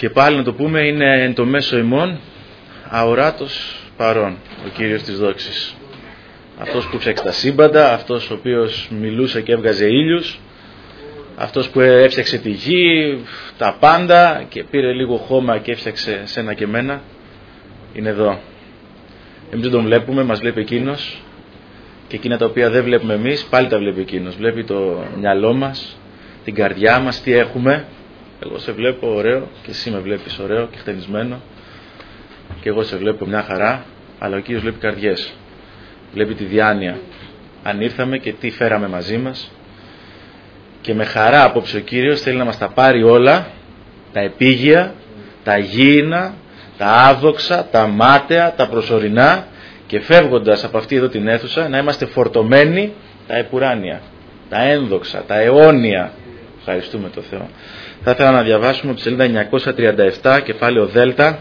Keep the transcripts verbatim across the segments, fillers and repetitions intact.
Και πάλι να το πούμε, είναι εν το μέσο ημών αοράτος παρών, ο Κύριος της δόξης. Αυτός που φτιάξε τα σύμπαντα, αυτός ο οποίος μιλούσε και έβγαζε ήλιους, αυτός που έφτιαξε τη γη, τα πάντα και πήρε λίγο χώμα και έφτιαξε σένα και μένα, είναι εδώ. Εμείς δεν τον βλέπουμε, μας βλέπει εκείνος, και εκείνα τα οποία δεν βλέπουμε εμείς πάλι τα βλέπει εκείνος. Βλέπει το μυαλό μας, την καρδιά μας, τι έχουμε. Εγώ σε βλέπω ωραίο και εσύ με βλέπεις ωραίο και χτενισμένο, και εγώ σε βλέπω μια χαρά, αλλά ο Κύριος βλέπει καρδιές, βλέπει τη διάνοια, αν ήρθαμε και τι φέραμε μαζί μας. Και με χαρά απόψε ο Κύριος θέλει να μας τα πάρει όλα, τα επίγεια, τα γήινα, τα άδοξα, τα μάταια, τα προσωρινά, και φεύγοντας από αυτή εδώ την αίθουσα να είμαστε φορτωμένοι τα επουράνια, τα ένδοξα, τα αιώνια. Ευχαριστούμε το Θεό. Θα ήθελα να διαβάσουμε από τη σελίδα εννιακόσια τριάντα επτά, κεφάλαιο Δέλτα.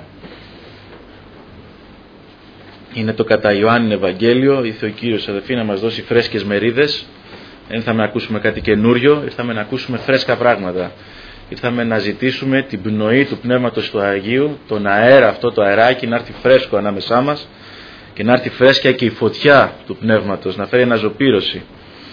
Είναι το κατά Ιωάννη Ευαγγέλιο. Ήρθε ο Κύριος, αδελφοί, να μας δώσει φρέσκες μερίδες. Δεν ήρθαμε να ακούσουμε κάτι καινούριο, ήρθαμε να ακούσουμε φρέσκα πράγματα. Ήρθαμε να ζητήσουμε την πνοή του Πνεύματος του Αγίου, τον αέρα, αυτό το αεράκι να έρθει φρέσκο ανάμεσά μας και να έρθει φρέσκια και η φωτιά του Πνεύματος, να φέρει αναζωπήρωση.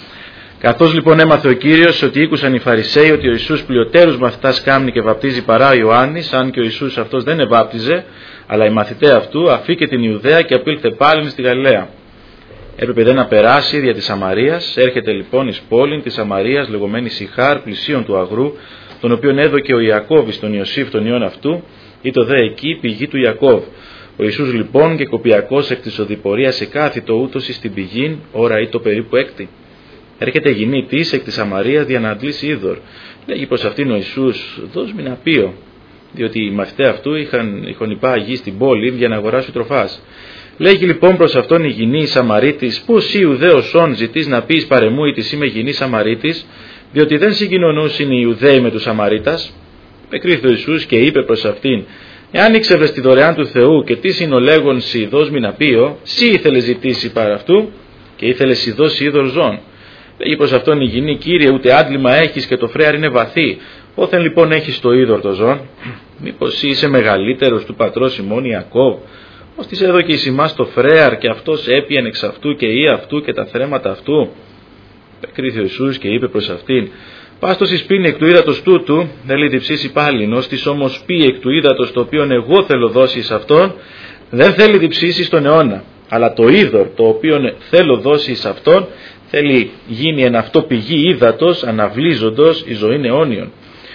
Καθώς λοιπόν έμαθε ο Κύριος ότι ήκουσαν οι Φαρισαίοι ότι ο Ιησούς πλειοτέρους μαθητάς κάμνει και βαπτίζει παρά ο Ιωάννης, αν και ο Ιησούς αυτός δεν εβάπτιζε, αλλά οι μαθητές αυτού, αφήκε την Ιουδαία και απήλθε πάλιν στη Γαλιλαία. Έπρεπε δε να περάσει δια της Σαμαρίας. Έρχεται λοιπόν εις πόλην της Σαμαρίας, λεγομένη Σιχάρ, πλησίον του αγρού, τον οποίον έδωκε ο Ιακώβ στον Ιωσήφ τον ιόν αυτού, ή το δε εκεί πηγή του Ιακώβ. Ο Ιησούς λοιπόν και κοπιακός εκ της οδηπορίας εκάθιτο ούτως εις την πηγήν, ώρα ή το περίπου έκτη. Έρχεται γυνή της εκ της Σαμαρίας δια να αντλήσει είδωρ. Λέγει προς αυτήν ο Ιησούς, δώσ' μη να πείω, διότι οι μαθητές αυτού είχαν, είχαν υπά γη στην πόλη για να αγοράσουν τροφάς. Λέγει λοιπόν προς αυτόν η γυνή η Σαμαρίτης, πώς ή Ιουδαίος όν ζητείς να πεις παρεμού ή της είμαι γυνή Σαμαρίτης, διότι δεν συγκοινωνούσιν οι Ιουδαίοι με τους Σαμαρίτας. Επεκρίθη ο Ιησούς και είπε προς αυτήν, εάν ήξερες τη δωρεάν του Θεού και τι συνολέγον σοι δώσ' μη να πείω, σύ ήθελε ζητήσει παρά αυτού και ήθελε σοι δώσει είδωρ ζών. Λέγει προς αυτόν η γυνή, Κύριε, ούτε άντλημα έχεις και το φρέαρ είναι βαθύ. Πόθεν λοιπόν έχεις το είδωρ το ζών, μήπως είσαι μεγαλύτερος του πατρός ημών Ιακώβ, ως της έδωκε εις ημάς το φρέαρ και αυτός έπιεν εξ αυτού και ή αυτού και τα θρέματα αυτού. Εκρίθη ο Ιησούς και είπε προς αυτήν, πάστος εις πίνει εκ του ύδατος τούτου, θέλει διψήσει πάλιν, ως της όμως πει εκ του ύδατος το οποίον εγώ θέλω δώσει εις αυτόν, δεν θέλει διψήσει στον αιώνα, αλλά το είδωρ το οποίον θέλω δώσει εις αυτόν, θέλει γίνει εν αυτό πηγή ύδατος αναβλύζοντος η ζωήν αιώνιον.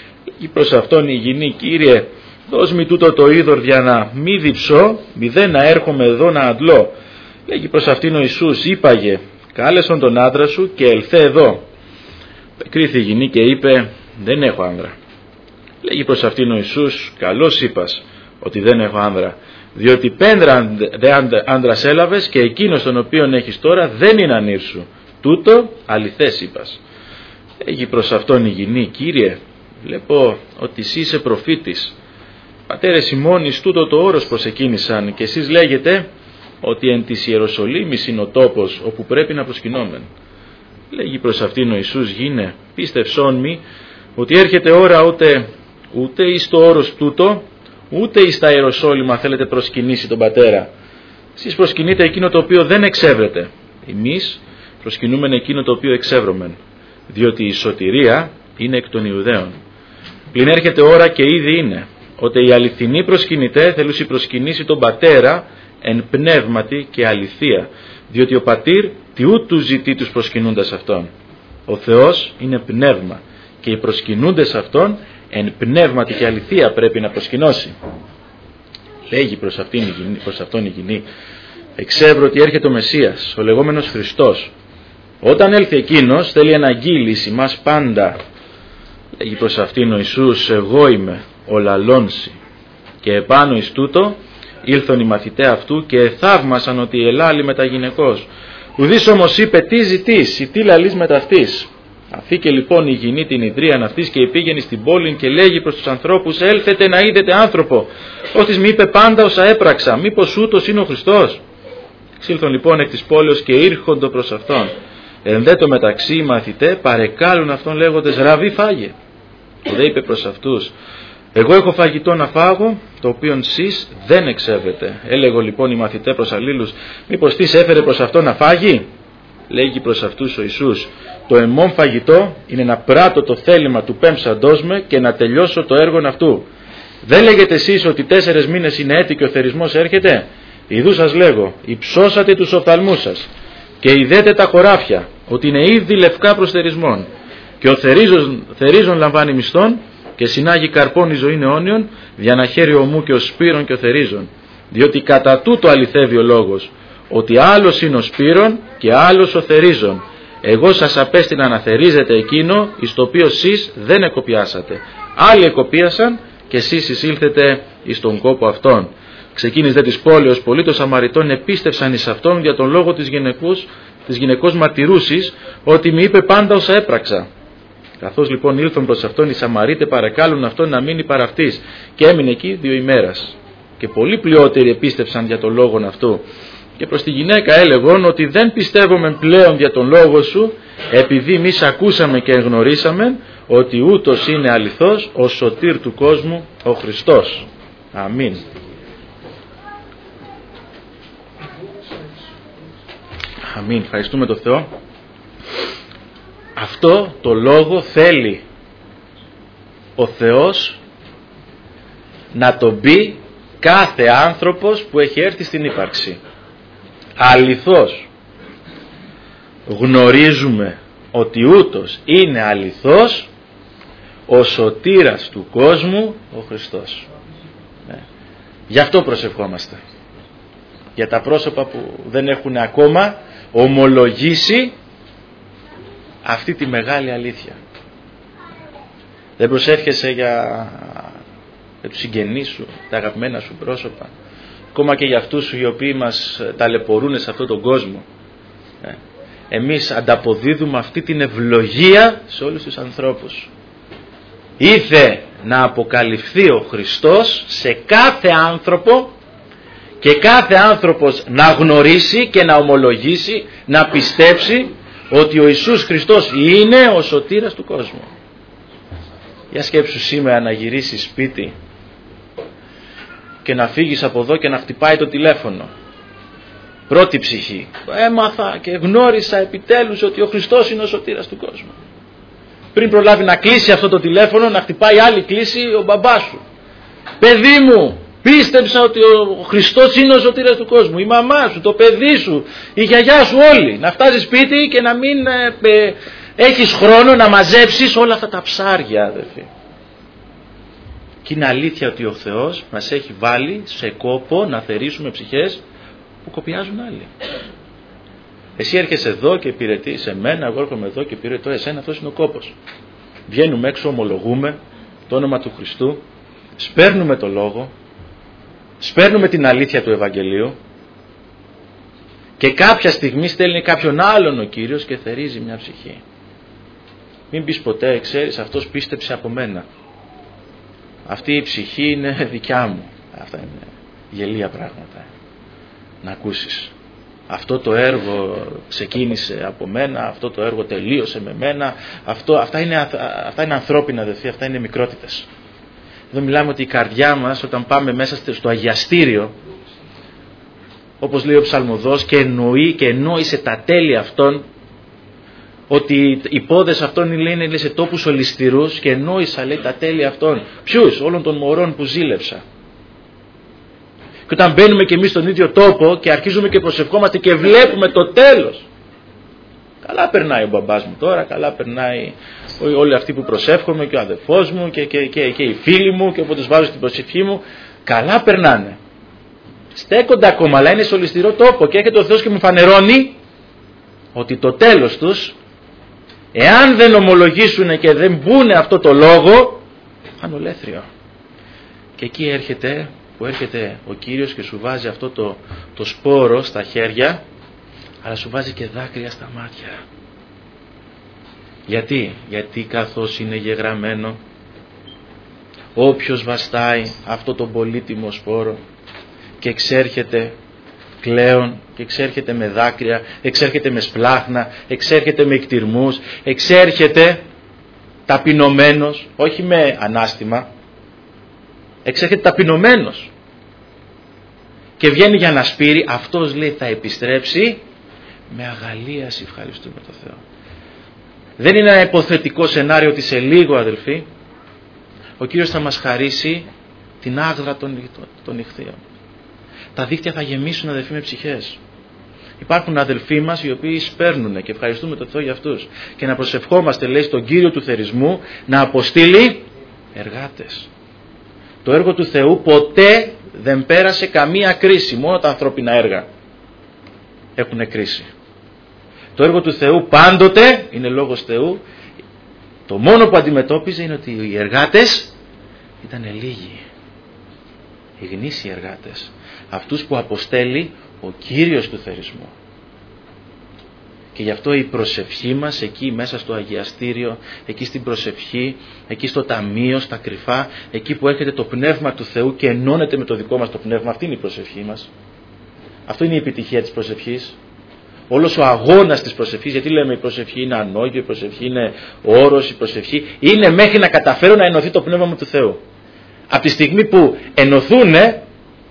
Ή προς αυτόν η γυνή, Κύριε, δώσ' μη τούτο το είδωρ για να μη διψώ, μη δε να έρχομαι εδώ να αντλώ. Λέγει προς αυτήν ο Ιησούς, είπαγε, κάλεσον τον άντρα σου και ελθέ εδώ. Κρίθη η γυνή και είπε, δεν έχω άνδρα. Λέγει προς αυτήν ο Ιησούς, καλώς είπας ότι δεν έχω άνδρα, διότι πένδρα δε άντρας έλαβες και εκείνος τον οποίον έχεις τώρα δεν είναι ανήρ σου. Τούτο αληθές είπας. Λέγει προς αυτόν η γυνή, Κύριε, βλέπω ότι εσύ είσαι προφήτης. Πατέρες ημών εις τούτο το όρος προσεκίνησαν και εσείς λέγετε ότι εν της Ιεροσολύμης είναι ο τόπος όπου πρέπει να προσκυνόμεν. Λέγει προς αυτήν ο Ιησούς, γίνε, πίστευσόν μη ότι έρχεται ώρα ούτε, ούτε εις το όρος τούτο, ούτε εις τα Ιεροσόλυμα θέλετε προσκυνήσει τον Πατέρα. Εσείς προσκυνείτε εκείνο το οποίο δεν εξεύρετε. Εμείς προσκυνούμεν εκείνο το οποίο εξεύρωμεν, διότι η σωτηρία είναι εκ των Ιουδαίων. Πλην έρχεται ώρα και ήδη είναι, ότι οι αληθινοί προσκυνητέ θέλουσι προσκυνήσει τον Πατέρα εν πνεύματι και αληθεία, διότι ο Πατήρ τιού του ζητεί τους προσκυνούντας αυτόν. Ο Θεός είναι πνεύμα και οι προσκυνούντες αυτόν εν πνεύματι και αληθεία πρέπει να προσκυνώσει. Λέγει προς, αυτήν, προς αυτόν η γυνή, εξεύρω ότι έρχεται ο Μεσσίας, ο λεγόμενος Χριστός. Όταν έλθει εκείνος θέλει να αγγείλει μας πάντα. Λέγει προς αυτήν ο Ιησούς, εγώ είμαι ο λαλόνσι. Και επάνω εις τούτο ήλθον οι μαθητές αυτού και θαύμασαν ότι ελάλη μετα γυναικός. Ουδής όμως είπε, τι ζητείς ή τι λαλείς μετ' αυτής. Αφήκε λοιπόν η γυνή την ιδρίαν αυτής και πήγαινε στην πόλη και λέγει προς τους ανθρώπους, έλθετε να είδετε άνθρωπο. Ώστις μη είπε πάντα όσα έπραξα, μήπως ούτως είναι ο Χριστός. Ξήλθον λοιπόν εκ της πόλεως και ήρχοντο προς αυτόν. Εν δε το μεταξύ οι μαθητές παρεκάλουν αυτόν λέγοντες, Ραβί φάγε. Και δε είπε προς αυτούς, Εγώ έχω φαγητό να φάγω, το οποίο σεις δεν εξέβετε. Έλεγω λοιπόν οι μαθητέ προς αλλήλους, μήπως τις έφερε προς αυτό να φάγει? Λέγει προς αυτούς ο Ιησούς, το εμμόν φαγητό είναι να πράττω το θέλημα του πέμψαντός με και να τελειώσω το έργο αυτού. Δεν λέγετε εσείς ότι τέσσερες μήνες είναι έτη και ο θερισμός έρχεται? Ιδού σας λέγω, υψώσατε τους οφθαλμούς σας και ειδέτε τα χωράφια, ότι είναι ήδη λευκά προς θερισμόν. Και ο θερίζον, θερίζον λαμβάνει μισθόν και συνάγει καρπών η ζωή αιώνιον, για να χαίρει ομού και ο σπύρον και ο θερίζον. Διότι κατά τούτο αληθεύει ο λόγος, ότι άλλος είναι ο σπύρον και άλλος ο θερίζον. Εγώ σας απέστεινα να θερίζετε εκείνο, εις το οποίο σεις δεν εκοπιάσατε. Άλλοι εκοπίασαν και εσείς εισήλθετε εις τον κόπο αυτόν. Ξεκίνης δε της πόλεως πολλοί των Σαμαριτών επίστευσαν εις αυτόν για τον λόγο της γυναικός, της γυναικός μαρτυρούσης, ότι μη είπε πάντα όσα έπραξα. Καθώς λοιπόν ήλθον προς αυτόν, οι Σαμαρίτε παρακάλουν αυτόν να μείνει παρά αυτής, και έμεινε εκεί δύο ημέρας. Και πολλοί πλειότεροι επίστευσαν για τον λόγον αυτού. Και προς τη γυναίκα έλεγον ότι δεν πιστεύουμε πλέον για τον λόγο σου, επειδή εμείς ακούσαμε και εγνωρίσαμε ότι ούτως είναι αληθώς ο σωτήρ του κόσμου, ο Χριστός. Αμήν. Αμήν. Ευχαριστούμε τον Θεό. Αυτό το λόγο θέλει ο Θεός να τον πει κάθε άνθρωπος που έχει έρθει στην ύπαρξη. Αληθώς γνωρίζουμε ότι ούτως είναι αληθώς ο σωτήρας του κόσμου, ο Χριστός. Ναι. Γι' αυτό προσευχόμαστε. Για τα πρόσωπα που δεν έχουν ακόμα ομολογήσει αυτή τη μεγάλη αλήθεια. Δεν προσεύχεσαι για, για τους συγγενείς σου, τα αγαπημένα σου πρόσωπα, ακόμα και για αυτούς οι οποίοι μας ταλαιπωρούν σε αυτόν τον κόσμο. Εμείς ανταποδίδουμε αυτή την ευλογία σε όλους τους ανθρώπους. Ήθε να αποκαλυφθεί ο Χριστός σε κάθε άνθρωπο και κάθε άνθρωπος να γνωρίσει και να ομολογήσει, να πιστέψει ότι ο Ιησούς Χριστός είναι ο σωτήρας του κόσμου. Για σκέψου σήμερα να γυρίσεις σπίτι και να φύγεις από εδώ και να χτυπάει το τηλέφωνο. Πρώτη ψυχή. Έμαθα και γνώρισα επιτέλους ότι ο Χριστός είναι ο σωτήρας του κόσμου. Πριν προλάβει να κλείσει αυτό το τηλέφωνο, να χτυπάει άλλη κλίση ο μπαμπάς σου. Παιδί μου, πίστεψα ότι ο Χριστός είναι ο σωτήρας του κόσμου. Η μαμά σου, το παιδί σου, η γιαγιά σου, όλοι. Να φτάσεις σπίτι και να μην ε, ε, έχεις χρόνο να μαζέψεις όλα αυτά τα ψάρια, αδερφοί. Και είναι αλήθεια ότι ο Θεός μας έχει βάλει σε κόπο να θερήσουμε ψυχές που κοπιάζουν άλλοι. Εσύ έρχεσαι εδώ και υπηρετείς εμένα, εγώ έρχομαι εδώ και υπηρετώ εσένα, αυτός είναι ο κόπος. Βγαίνουμε έξω, ομολογούμε το όνομα του Χριστού, σπέρνουμε το λόγο, σπέρνουμε την αλήθεια του Ευαγγελίου και κάποια στιγμή στέλνει κάποιον άλλον ο Κύριος και θερίζει μια ψυχή. Μην πεις ποτέ, ξέρεις, αυτός πίστεψε από μένα. Αυτή η ψυχή είναι δικιά μου. Αυτά είναι γελία πράγματα. Να ακούσεις. Αυτό το έργο ξεκίνησε από μένα, αυτό το έργο τελείωσε με μένα. Αυτό, αυτά, είναι, αυτά είναι ανθρώπινα, αδελφοί, αυτά είναι μικρότητες. Εδώ μιλάμε ότι η καρδιά μας όταν πάμε μέσα στο αγιαστήριο, όπως λέει ο ψαλμοδός, και εννοεί και εννοήσε τα τέλη αυτών, ότι οι πόδες αυτών είναι, είναι σε τόπους ολισθηρούς και εννοήσα, λέει, τα τέλη αυτών. Ποιους? Όλων των μωρών που ζήλεψα. Και όταν μπαίνουμε και εμείς στον ίδιο τόπο και αρχίζουμε και προσευχόμαστε και βλέπουμε το τέλος. Καλά περνάει ο μπαμπάς μου τώρα, καλά περνάει όλοι αυτοί που προσεύχομαι και ο αδερφός μου και, και, και, και οι φίλοι μου και όπου τους βάζω στην προσευχή μου. Καλά περνάνε. Στέκονται ακόμα, αλλά είναι σε ολισθηρό τόπο και έρχεται ο Θεός και μου φανερώνει ότι το τέλος τους, εάν δεν ομολογήσουν και δεν μπουν αυτό το λόγο, θα ολέθριο. Και εκεί έρχεται, που έρχεται ο Κύριος και σου βάζει αυτό το, το σπόρο στα χέρια, αλλά σου βάζει και δάκρυα στα μάτια. Γιατί? Γιατί καθώς είναι γεγραμμένο, όποιος βαστάει αυτό το πολύτιμο σπόρο και εξέρχεται κλαίον και εξέρχεται με δάκρυα, εξέρχεται με σπλάχνα, εξέρχεται με εκτιρμούς, εξέρχεται ταπεινωμένος, όχι με ανάστημα, εξέρχεται ταπεινωμένος και βγαίνει για να σπείρει. Αυτός, λέει, θα επιστρέψει με αγαλίαση. Ευχαριστούμε τον Θεό. Δεν είναι ένα υποθετικό σενάριο ότι σε λίγο, αδελφοί, ο Κύριος θα μας χαρίσει την άγδρα των, των νυχθείων. Τα δίκτυα θα γεμίσουν, αδελφοί, με ψυχές. Υπάρχουν αδελφοί μας οι οποίοι σπέρνουν και ευχαριστούμε τον Θεό για αυτούς. Και να προσευχόμαστε, λέει, στον Κύριο του θερισμού να αποστείλει εργάτες. Το έργο του Θεού ποτέ δεν πέρασε καμία κρίση. Μόνο τα ανθρώπινα έργα έχουν κρίση. Το έργο του Θεού πάντοτε είναι λόγος Θεού. Το μόνο που αντιμετώπιζε είναι ότι οι εργάτες ήταν λίγοι. Οι γνήσιοι εργάτες. Αυτούς που αποστέλει ο Κύριος του θερισμού. Και γι' αυτό η προσευχή μας εκεί μέσα στο αγιαστήριο, εκεί στην προσευχή, εκεί στο ταμείο, στα κρυφά, εκεί που έρχεται το Πνεύμα του Θεού και ενώνεται με το δικό μας το Πνεύμα, αυτή είναι η προσευχή μας. Αυτό είναι η επιτυχία της προσευχής. Όλος ο αγώνας της προσευχής, γιατί λέμε η προσευχή είναι ανώγιο, η προσευχή είναι όρος, η προσευχή είναι μέχρι να καταφέρω να ενωθεί το Πνεύμα μου του Θεού. Από τη στιγμή που ενωθούνε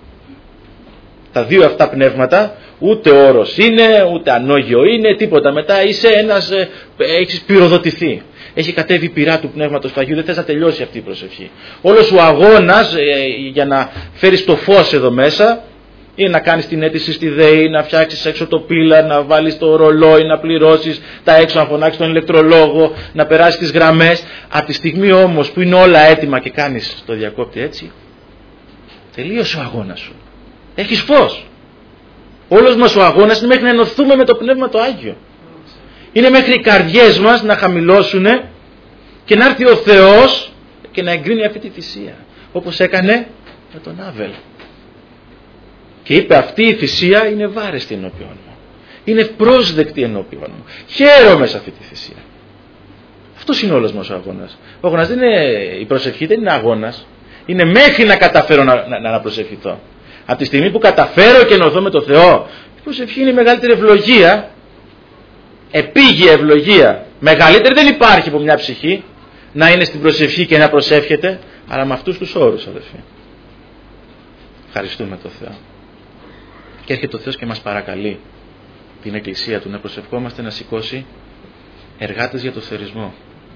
τα δύο αυτά πνεύματα, ούτε όρος είναι, ούτε ανώγιο είναι, τίποτα. Μετά είσαι ένας, ε, έχεις πυροδοτηθεί. Έχει κατέβει η πυρά του Πνεύματος του Αγίου, δεν θες να τελειώσει αυτή η προσευχή. Όλος ο αγώνας ε, για να φέρεις το φως εδώ μέσα, είναι να κάνεις την αίτηση στη ΔΕΗ, να φτιάξεις έξω το πίλα, να βάλεις το ρολόι, να πληρώσεις τα έξω, να φωνάξεις τον ηλεκτρολόγο, να περάσεις τις γραμμές. Από τη στιγμή όμως που είναι όλα έτοιμα και κάνεις το διακόπτη έτσι, τελείωσε ο αγώνας σου. Έχεις φως. Όλος μας ο αγώνας είναι μέχρι να ενωθούμε με το Πνεύμα το Άγιο. Είναι μέχρι οι καρδιές μας να χαμηλώσουν και να έρθει ο Θεός και να εγκρίνει αυτή τη θυσία. Όπως έκανε με τον Άβελ. Και είπε, αυτή η θυσία είναι βάρεστη ενώπιον μου. Είναι πρόσδεκτη ενώπιον μου. Χαίρομαι σε αυτή τη θυσία. Αυτός είναι όλος μας ο αγώνας. Ο αγώνας δεν είναι, η προσευχή δεν είναι αγώνας. Είναι μέχρι να καταφέρω να, να, να προσευχηθώ. Από τη στιγμή που καταφέρω και ενωθώ με το Θεό, η προσευχή είναι η μεγαλύτερη ευλογία. Επίγεια ευλογία. Μεγαλύτερη δεν υπάρχει από μια ψυχή να είναι στην προσευχή και να προσεύχεται, αλλά με αυτούς τους όρους, αδελφοί. Ευχαριστούμε τον Θεό. Και έρχεται ο Θεός και μας παρακαλεί την Εκκλησία Του να προσευχόμαστε να σηκώσει εργάτες για το θερισμό.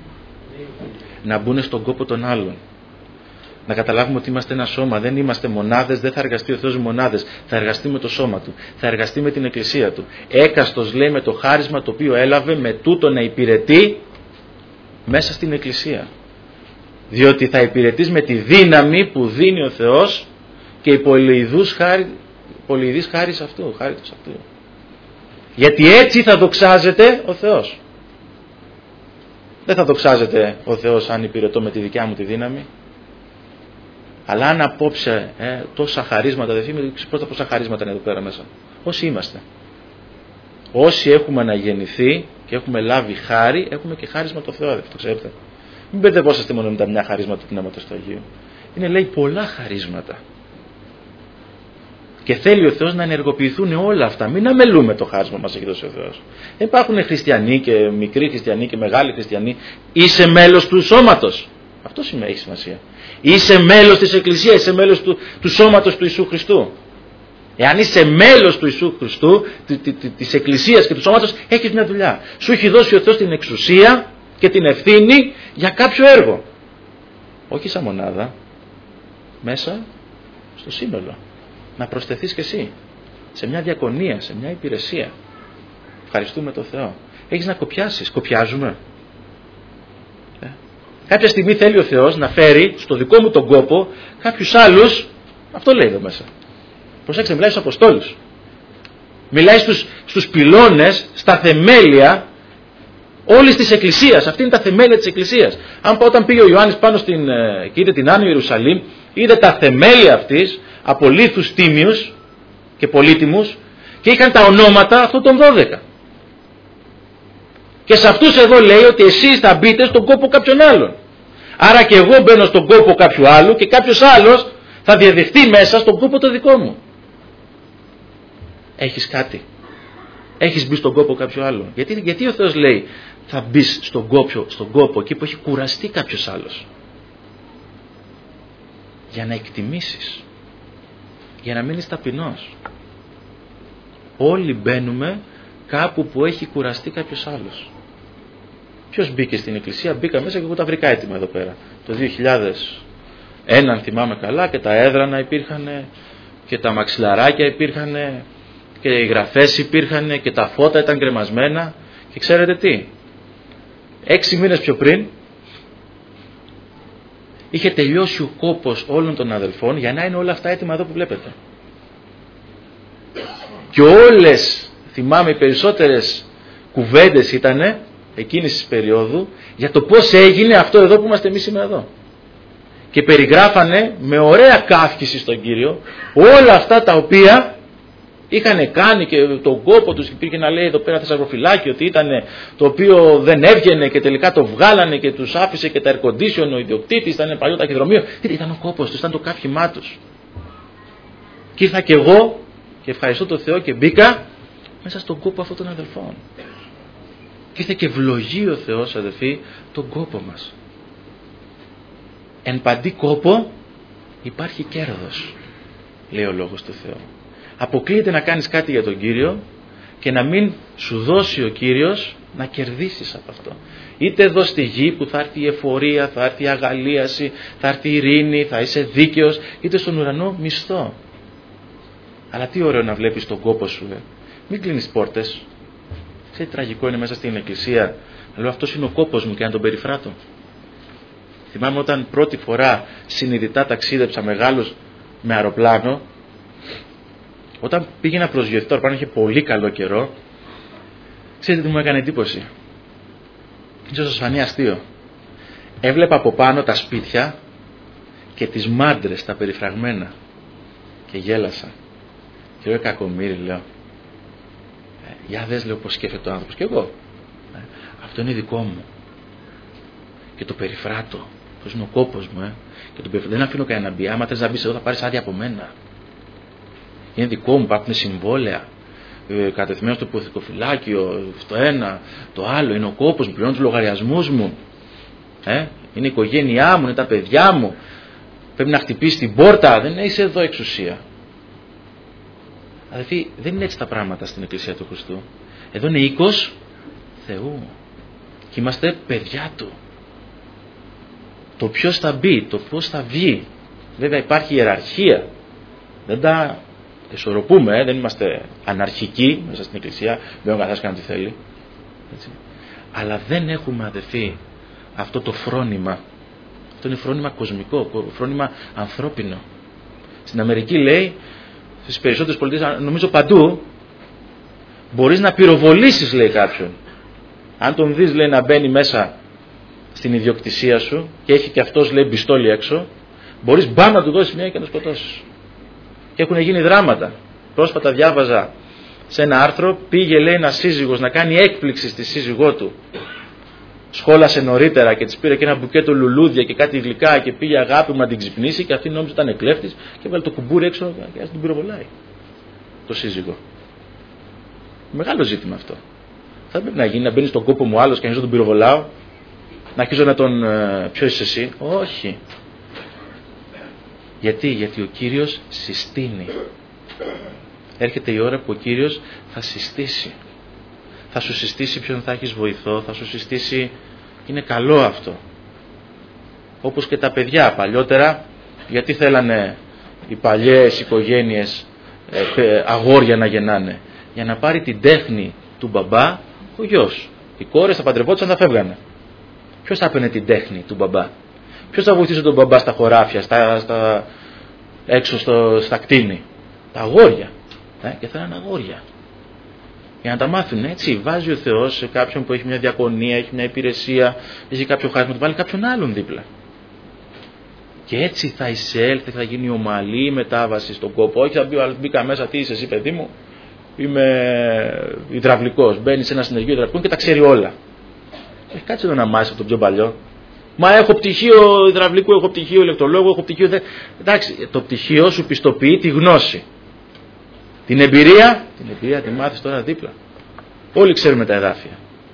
Να μπουν στον κόπο των άλλων. Να καταλάβουμε ότι είμαστε ένα σώμα, δεν είμαστε μονάδες, δεν θα εργαστεί ο Θεός μονάδες, θα εργαστεί με το σώμα Του, θα εργαστεί με την Εκκλησία Του. Έκαστος, λέει, με το χάρισμα το οποίο έλαβε, με τούτο να υπηρετεί μέσα στην Εκκλησία. Διότι θα υπηρετείς με τη δύναμη που δίνει ο Θεός και η πολυειδούς χάρη, πολυειδής χάρις αυτού, χάριτος αυτού. Γιατί έτσι θα δοξάζεται ο Θεός. Δεν θα δοξάζεται ο Θεός αν υπηρετώ με τη δικιά μου τη δύναμη. Αλλά αν απόψε ε, τόσα χαρίσματα, δεν θυμάμαι πρώτα πόσα χαρίσματα είναι εδώ πέρα μέσα. Όσοι είμαστε. Όσοι έχουμε αναγεννηθεί και έχουμε λάβει χάρη, έχουμε και χάρισμα το Θεό, το ξέρετε. Μην μπερδευόσαστε μόνο με τα μια χαρίσματα του Πνεύματος του Αγίου. Είναι, λέει, πολλά χαρίσματα. Και θέλει ο Θεός να ενεργοποιηθούν όλα αυτά. Μην αμελούμε το χάρισμα μας έχει δώσει ο Θεός. Δεν υπάρχουν χριστιανοί και μικροί χριστιανοί και μεγάλοι χριστιανοί. Είσαι μέλος του σώματος. Αυτό σημαίνει, έχει σημασία. Είσαι μέλος της Εκκλησίας, είσαι μέλος του, του σώματος του Ιησού Χριστού. Εάν είσαι μέλος του Ιησού Χριστού, της Εκκλησίας και του σώματος, έχεις μια δουλειά. Σου έχει δώσει ο Θεός την εξουσία και την ευθύνη για κάποιο έργο. Όχι σαν μονάδα, μέσα στο σύνολο. Να προσθεθείς και εσύ σε μια διακονία, σε μια υπηρεσία. Ευχαριστούμε τον Θεό. Έχεις να κοπιάσεις. Κοπιάζουμε. Ε. Κάποια στιγμή θέλει ο Θεός να φέρει στο δικό μου τον κόπο κάποιους άλλους. Αυτό λέει εδώ μέσα. Προσέξτε, μιλάει στους Αποστόλους. Μιλάει στους, στους πυλώνες, στα θεμέλια όλης της Εκκλησίας. Αυτή είναι τα θεμέλια της Εκκλησίας. Αν όταν πήγε ο Ιωάννης πάνω στην, και είδε την Άνω Ιερουσαλήμ, είδε τα θεμέλια αυτής από λίθους τίμιους και πολύτιμους και είχαν τα ονόματα αυτών των δώδεκα. Και σε αυτούς εδώ λέει ότι εσείς θα μπείτε στον κόπο κάποιον άλλον. Άρα και εγώ μπαίνω στον κόπο κάποιου άλλου και κάποιος άλλος θα διαδεχτεί μέσα στον κόπο το δικό μου. Έχεις κάτι. Έχεις μπει στον κόπο κάποιου άλλου. Γιατί, γιατί ο Θεός λέει θα μπεις στον κόπο, στον κόπο εκεί που έχει κουραστεί κάποιος άλλος. για να εκτιμήσεις, για να μείνεις ταπεινός. Όλοι μπαίνουμε κάπου που έχει κουραστεί κάποιος άλλος. Ποιος μπήκε στην εκκλησία? Μπήκα μέσα και εγώ τα βρήκα έτοιμα εδώ πέρα. Το δύο χιλιάδες ένα, αν θυμάμαι καλά, και τα έδρανα υπήρχαν και τα μαξιλαράκια υπήρχαν και οι γραφές υπήρχαν και τα φώτα ήταν κρεμασμένα. Και ξέρετε τι? Έξι μήνες πιο πριν είχε τελειώσει ο κόπος όλων των αδελφών για να είναι όλα αυτά έτοιμα εδώ που βλέπετε. Και όλες, θυμάμαι, οι περισσότερες κουβέντες ήτανε εκείνης της περίοδου για το πώς έγινε αυτό εδώ που είμαστε εμείς σήμερα εδώ. Και περιγράφανε με ωραία κάφκηση στον Κύριο όλα αυτά τα οποία είχαν κάνει και τον κόπο τους. Υπήρχε να λέει εδώ πέρα θησαυροφυλάκι ότι ήταν το οποίο δεν έβγαινε και τελικά το βγάλανε και τους άφησε και τα air condition ο ιδιοκτήτης, ήταν παλιό ταχυδρομείο. Ήταν ο κόπος τους, ήταν το κάφημά τους. Και ήρθα και εγώ και ευχαριστώ τον Θεό και μπήκα μέσα στον κόπο αυτών των αδελφών. Και ήρθε και ευλογεί ο Θεός, αδελφοί, τον κόπο μας. Εν παντή κόπο υπάρχει κέρδος, λέει ο λόγος του Θεού. Αποκλείεται να κάνεις κάτι για τον Κύριο και να μην σου δώσει ο Κύριος να κερδίσεις από αυτό. Είτε εδώ στη γη που θα έρθει η εφορία, θα έρθει η αγαλίαση, θα έρθει η ειρήνη, θα είσαι δίκαιος, είτε στον ουρανό μισθό. Αλλά τι ωραίο να βλέπεις τον κόπο σου, ε. Μην κλείνεις πόρτες. Ξέρετε τι τραγικό είναι μέσα στην εκκλησία? Λέω αυτός είναι ο κόπος μου και να τον περιφράτω. Θυμάμαι όταν πρώτη φορά συνειδητά ταξίδεψα μεγάλος με αεροπλάνο, όταν πήγαινα προσγειωθεί το αεροπλάνο, είχε πολύ καλό καιρό. Ξέρετε τι μου έκανε εντύπωση? Ίσως σας φανεί αστείο. Έβλεπα από πάνω τα σπίτια και τις μάντρες τα περιφραγμένα και γέλασα. Και λέω κακομοίρη, λέω. Ε, για δες, λέω, πως σκέφτεται ο άνθρωπος. Και εγώ. Ε, αυτό είναι δικό μου. Και το περιφράτω. Αυτό είναι ο κόπος μου. Ε. Και το περιφράτω. Δεν αφήνω κανένα μπει. Άμα θες να μπεις εδώ θα πάρεις άδεια από μένα. Είναι δικό μου, υπάρχουν συμβόλαια. Ε, κατευθυμένο στο υποθηκοφυλάκιο, στο ένα, το άλλο. Είναι ο κόπος μου, πληρώνω τους λογαριασμούς μου. Ε. Είναι η οικογένειά μου, είναι τα παιδιά μου. Πρέπει να χτυπήσει την πόρτα. Δεν είσαι εδώ εξουσία. Αδελφοί, δεν είναι έτσι τα πράγματα στην Εκκλησία του Χριστού. Εδώ είναι οίκος Θεού. Και είμαστε παιδιά Του. Το ποιος θα μπει, το πώς θα βγει. Βέβαια υπάρχει ιεραρχία. Δεν τα ισορροπούμε, ε, δεν είμαστε αναρχικοί μέσα στην Εκκλησία. Δεν ο καθένας κάνει τι θέλει. Έτσι. Αλλά δεν έχουμε, αδελφοί, αυτό το φρόνημα. Αυτό είναι φρόνημα κοσμικό, φρόνημα ανθρώπινο. Στην Αμερική λέει, στις περισσότερες πολιτείες, νομίζω παντού, μπορείς να πυροβολήσεις, λέει, κάποιον. Αν τον δεις, λέει, να μπαίνει μέσα στην ιδιοκτησία σου και έχει και αυτός, λέει, πιστόλι έξω, μπορείς μπαμ να του δώσεις μια και να σκοτώσεις. Και έχουν γίνει δράματα. Πρόσφατα διάβαζα σε ένα άρθρο, πήγε, λέει, ένας σύζυγος να κάνει έκπληξη στη σύζυγό του. Σχόλασε νωρίτερα και της πήρε και ένα μπουκέτο λουλούδια και κάτι γλυκά και πήγε αγάπη μου να την ξυπνήσει και αυτή νόμιζε ήταν κλέφτης και έβαλε το κουμπούρι έξω και ας την πυροβολάει το σύζυγο. Μεγάλο ζήτημα αυτό. Θα πρέπει να γίνει να μπαίνει στον κόπο μου άλλος και να τον πυροβολάω, να αρχίζω να τον ε, ποιος είσαι εσύ? Όχι. Γιατί? Γιατί ο Κύριος συστήνει. Έρχεται η ώρα που ο Κύριος θα συστήσει. Θα σου συστήσει ποιον θα έχεις βοηθό, θα σου συστήσει, είναι καλό αυτό. Όπως και τα παιδιά παλιότερα, γιατί θέλανε οι παλιές οικογένειες ε, αγόρια να γεννάνε? Για να πάρει την τέχνη του μπαμπά ο γιος. Οι κόρες θα παντρευόντουσαν, θα φεύγανε. Ποιος θα έπαιρνε την τέχνη του μπαμπά? Ποιος θα βοηθήσει τον μπαμπά στα χωράφια, στα, στα, έξω στο, στα κτίνη? Τα αγόρια. Ε, και θέλανε αγόρια. Για να τα μάθουν, έτσι. Βάζει ο Θεός σε κάποιον που έχει μια διακονία, έχει μια υπηρεσία, έχει κάποιο χάρισμα, του βάλει κάποιον άλλον δίπλα. Και έτσι θα εισέλθει, θα γίνει ομαλή μετάβαση στον κόπο. Όχι θα μπει ο άλλος, μπήκα μέσα, τι είσαι εσύ παιδί μου? Είμαι υδραυλικός. Μπαίνει σε ένα συνεργείο υδραυλικών και τα ξέρει όλα. Έχει κάτσε εδώ να μάθει από τον πιο παλιό. Μα έχω πτυχίο υδραυλικού, έχω πτυχίο ηλεκτρολόγου, έχω πτυχίο. Δε... Εντάξει, το πτυχίο σου πιστοποιεί τη γνώση. Την εμπειρία, την εμπειρία τη μάθεις τώρα δίπλα. Όλοι ξέρουμε τα εδάφια.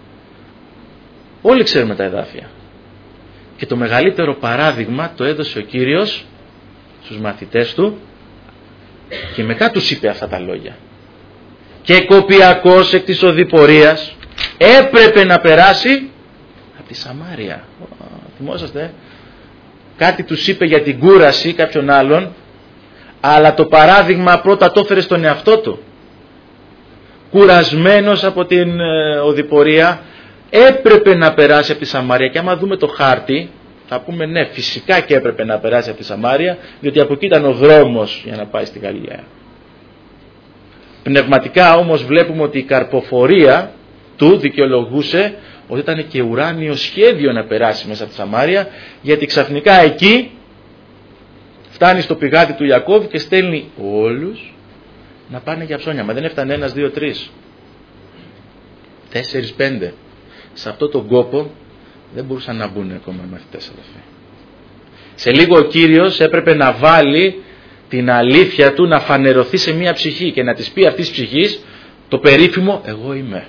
Όλοι ξέρουμε τα εδάφια. Και το μεγαλύτερο παράδειγμα το έδωσε ο Κύριος στους μαθητές του και μετά τους είπε αυτά τα λόγια. Και κοπιακός εκ της οδηπορίας έπρεπε να περάσει από τη Σαμάρια. Θυμόσαστε, κάτι τους είπε για την κούραση κάποιον άλλον, αλλά το παράδειγμα πρώτα το έφερε στον εαυτό του. Κουρασμένος από την οδηπορία έπρεπε να περάσει από τη Σαμάρια. Και άμα δούμε το χάρτη θα πούμε ναι, φυσικά και έπρεπε να περάσει από τη Σαμάρια, διότι από εκεί ήταν ο δρόμος για να πάει στη Γαλιλαία. Πνευματικά όμως βλέπουμε ότι η καρποφορία του δικαιολογούσε ότι ήταν και ουράνιο σχέδιο να περάσει μέσα από τη Σαμάρια, γιατί ξαφνικά εκεί φτάνει στο πηγάδι του Ιακώβ και στέλνει όλους να πάνε για ψώνια. Μα δεν έφτανε ένας, δύο, τρεις, τέσσερις, πέντε. Σε αυτό τον κόπο δεν μπορούσαν να μπουν ακόμα οι μαθητές, αδελφοί. Σε λίγο ο Κύριος έπρεπε να βάλει την αλήθεια του να φανερωθεί σε μία ψυχή και να της πει αυτής της ψυχής το περίφημο εγώ είμαι.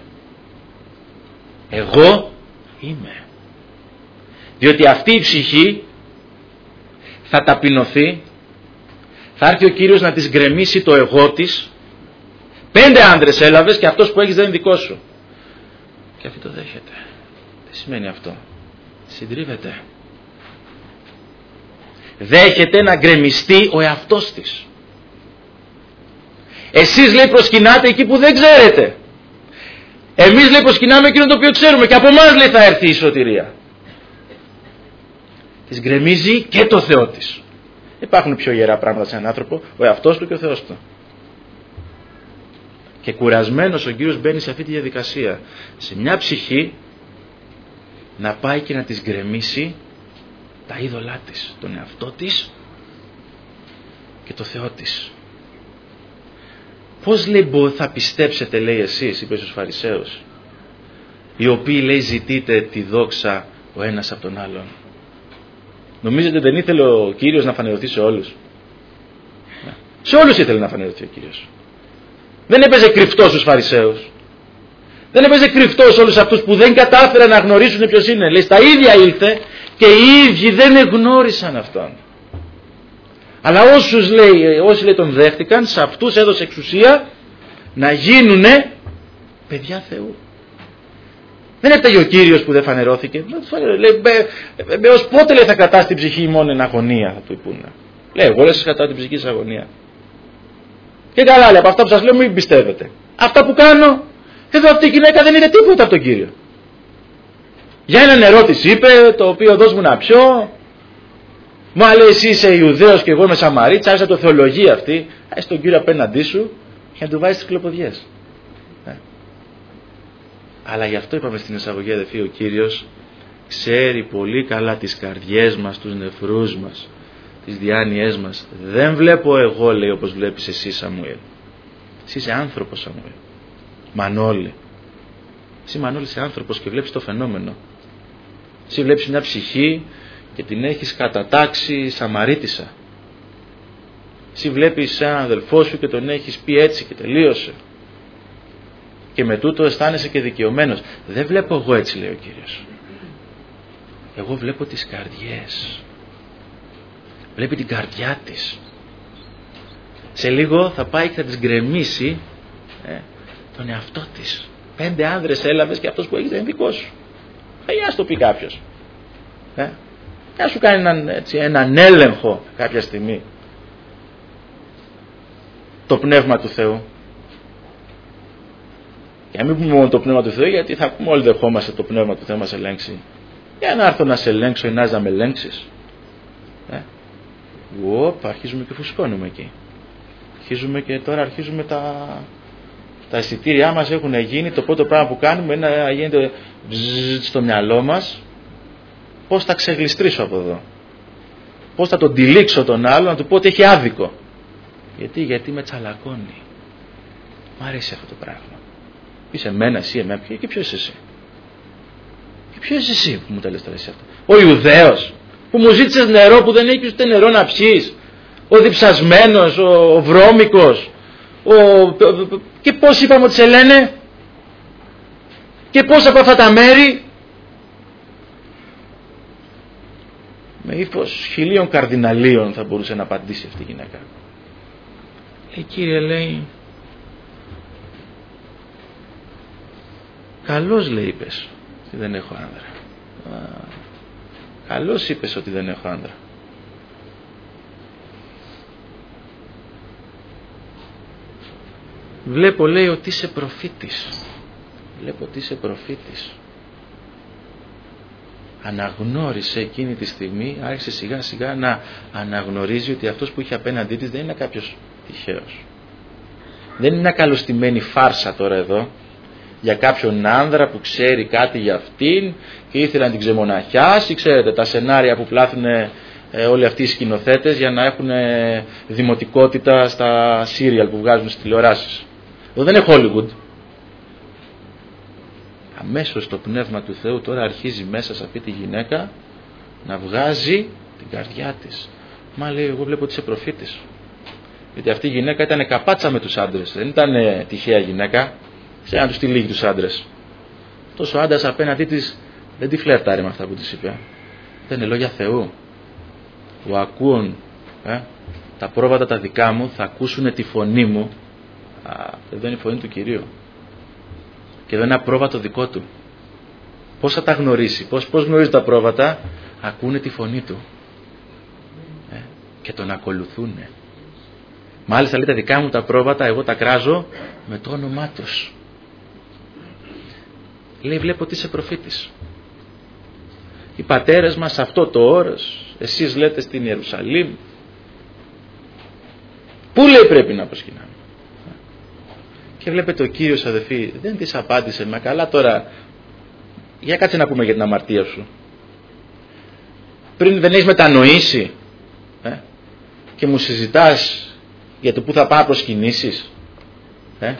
Εγώ είμαι. Διότι αυτή η ψυχή θα ταπεινωθεί, θα έρθει ο Κύριος να της γκρεμίσει το εγώ της. Πέντε άντρες έλαβες και αυτός που έχεις δεν είναι δικός σου. Και αυτή το δέχεται. Τι σημαίνει αυτό? Συντρίβεται. Δέχεται να γκρεμιστεί ο εαυτός της. Εσείς, λέει, προσκυνάτε εκεί που δεν ξέρετε. Εμείς, λέει, προσκυνάμε εκείνο το οποίο ξέρουμε και από εμάς, λέει, θα έρθει η σωτηρία. Της γκρεμίζει και το Θεό της. Υπάρχουν πιο ιερά πράγματα σε έναν άνθρωπο, ο εαυτός του και ο Θεός του. Και κουρασμένος ο Κύριος μπαίνει σε αυτή τη διαδικασία. Σε μια ψυχή να πάει και να της γκρεμίσει τα είδωλά της, τον εαυτό της και το Θεό της. Πώς, λέει, θα πιστέψετε, λέει, εσείς, είπε στους Φαρισαίους, οι οποίοι, λέει, ζητείτε τη δόξα ο ένας από τον άλλον? Νομίζετε δεν ήθελε ο Κύριος να φανερωθεί σε όλους? Σε όλους ήθελε να φανερωθεί ο Κύριος. Δεν έπαιζε κρυφτός στους Φαρισαίους. Δεν έπαιζε κρυφτός όλους αυτούς που δεν κατάφεραν να γνωρίσουν ποιος είναι. Λέει, στα ίδια ήλθε και οι ίδιοι δεν εγνώρισαν αυτόν. Αλλά όσους, λέει, όσοι, λέει, τον δέχτηκαν, σε αυτούς έδωσε εξουσία να γίνουνε παιδιά Θεού. Δεν έφταγε ο Κύριος που δεν φανερώθηκε. Λέει, έως πότε, λέει, θα κρατάς την ψυχή μόνο εν αγωνία, θα του πούνε. Λέει, εγώ, λέει, σας κρατάω την ψυχή της αγωνία. Και καλά, λέει, από αυτά που σας λέω μην πιστεύετε. Αυτά που κάνω, εδώ αυτή η γυναίκα δεν είναι τίποτα από τον Κύριο. Για ένα νερό της είπε, το οποίο δώσ' μου να πιω. Μα, λέει, εσύ είσαι Ιουδαίος και εγώ είμαι Σαμαρίτης, άρχισε το θεολογία αυτή. Άρχισε τον Κύριο απέναντί σου για να του βάζεις τις κλοποδιές. Ε. Αλλά γι' αυτό είπαμε στην εισαγωγή, αδελφοί, ο Κύριος ξέρει πολύ καλά τις καρδιές μας, τους νεφρούς μας, τις διάνοιές μας. Δεν βλέπω εγώ, λέει, όπως βλέπεις εσύ, Σαμουήλ. Εσύ είσαι άνθρωπος, Σαμουήλ. Μανώλη. Εσύ, Μανώλη, είσαι άνθρωπος και βλέπεις το φαινόμενο. Εσύ βλέπεις μια ψυχή και την έχεις κατατάξει Σαμαρίτισσα. Εσύ βλέπεις έναν αδελφό σου και τον έχεις πει έτσι και τελείωσε. Και με τούτο αισθάνεσαι και δικαιωμένος. Δεν βλέπω εγώ έτσι, λέει ο Κύριος. Εγώ βλέπω τις καρδιές. Βλέπει την καρδιά της. Σε λίγο θα πάει και θα της γκρεμίσει ε, τον εαυτό της. Πέντε άνδρες έλαβες και αυτός που έχεις δεν είναι δικός σου. Ε, για να το πει κάποιος. Ε, για να σου κάνει έναν, έτσι, έναν έλεγχο κάποια στιγμή. Το Πνεύμα του Θεού. Για να μην πούμε μόνο το Πνεύμα του Θεού, γιατί θα πούμε όλοι δεχόμαστε το Πνεύμα του Θεού μας ελέγξει. Για να έρθω να σε ελέγξω ή να με ελέγξεις. Ε, Οπ, αρχίζουμε και φουσκώνουμε εκεί. Αρχίζουμε και τώρα αρχίζουμε τα, τα αισθητήριά μας έχουν γίνει. Το πρώτο πράγμα που κάνουμε είναι να γίνεται στο μυαλό μας πώς θα ξεγλιστρήσω από εδώ. Πώς θα τον τυλίξω τον άλλο, να του πω ότι έχει άδικο. Γιατί, γιατί με τσαλακώνει. Μ' αρέσει αυτό το πράγμα. Είσαι εμένα, εσύ, εμένα. Και ποιος είσαι εσύ? Και ποιος είσαι εσύ που μου τα λες τώρα εσύ αυτό? Ο Ιουδαίος που μου ζήτησες νερό που δεν έχεις ούτε νερό να πιείς, ο διψασμένος, ο, ο βρώμικος, ο, και πώς είπαμε ότι σε λένε, και πώς από αυτά τα μέρη. με ύφος χιλίων καρδιναλίων θα μπορούσε να απαντήσει αυτή η γυναίκα. Λέει, Κύριε, λέει, καλώς, λέει, είπες ότι δεν έχω άνδρα. Α, καλώς είπες ότι δεν έχω άνδρα. Βλέπω, λέει, ότι είσαι προφήτης. Βλέπω ότι είσαι προφήτης. Αναγνώρισε εκείνη τη στιγμή, άρχισε σιγά σιγά να αναγνωρίζει ότι αυτός που είχε απέναντί της δεν είναι κάποιος τυχαίος. Δεν είναι μια καλωστημένη φάρσα τώρα εδώ για κάποιον άνδρα που ξέρει κάτι για αυτήν και ήθελε να την ξεμοναχιάσει. Ξέρετε τα σενάρια που πλάθουν ε, όλοι αυτοί οι σκηνοθέτες για να έχουν ε, δημοτικότητα στα σύριαλ που βγάζουν στις τηλεοράσεις. Εδώ δεν είναι Hollywood. Αμέσως το πνεύμα του Θεού τώρα αρχίζει μέσα σε αυτή τη γυναίκα να βγάζει την καρδιά της. Μα, λέει, εγώ βλέπω ότι είσαι προφήτης. Γιατί αυτή η γυναίκα ήταν καπάτσα με τους άντρες. Δεν ήταν τυχαία γυναίκα. Ξέρει να τους τη λύγει τους άντρες. Αυτός ο άντρας απέναντί της δεν τη φλερτάρει με αυτά που της είπε. Ήταν λόγια Θεού. Που ακούν ε, τα πρόβατα τα δικά μου, θα ακούσουν τη φωνή μου. Α, εδώ είναι η φωνή του Κυρίου. Και εδώ είναι ένα πρόβατο δικό του. Πώς θα τα γνωρίσει, πώς, πώς γνωρίζει τα πρόβατα? Ακούνε τη φωνή του ε, και τον ακολουθούν. Μάλιστα, λέει, τα δικά μου τα πρόβατα εγώ τα κράζω με το όνομά τους. Λέει, βλέπω ότι είσαι προφήτης. Οι πατέρες μας αυτό το όρος, εσείς λέτε στην Ιερουσαλήμ. Πού, λέει, πρέπει να προσκυνάμε? Και βλέπετε ο Κύριος, αδελφοί, δεν της απάντησε. Μα καλά τώρα, για κάτσε να πούμε για την αμαρτία σου. Πριν δεν έχεις μετανοήσει ε, και μου συζητάς για το που θα πάω να προσκυνήσεις. Ε.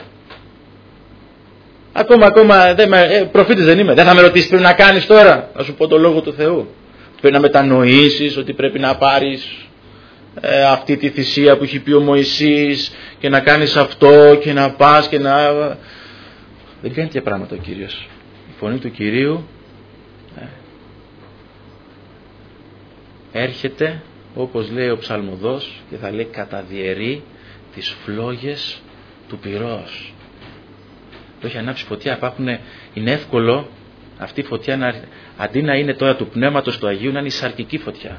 Ακόμα, ακόμα, δεν με, ε, προφήτης δεν είμαι. Δεν θα με ρωτήσεις πρέπει να κάνεις τώρα? Να σου πω το λόγο του Θεού. Πρέπει να μετανοήσεις ότι πρέπει να πάρεις ε, αυτή τη θυσία που έχει πει ο Μωυσής και να κάνεις αυτό και να πας και να... Δεν κάνει τέτοια πράγματα ο Κύριος. Η φωνή του Κυρίου ε, έρχεται, όπως λέει ο ψαλμοδός, και θα λέει καταδιαιρεί τις φλόγες του πυρός. Το έχει ανάψει φωτιά. Υπάρχουν, είναι εύκολο αυτή η φωτιά να, αντί να είναι τώρα του Πνεύματος του Αγίου, να είναι η σαρκική φωτιά.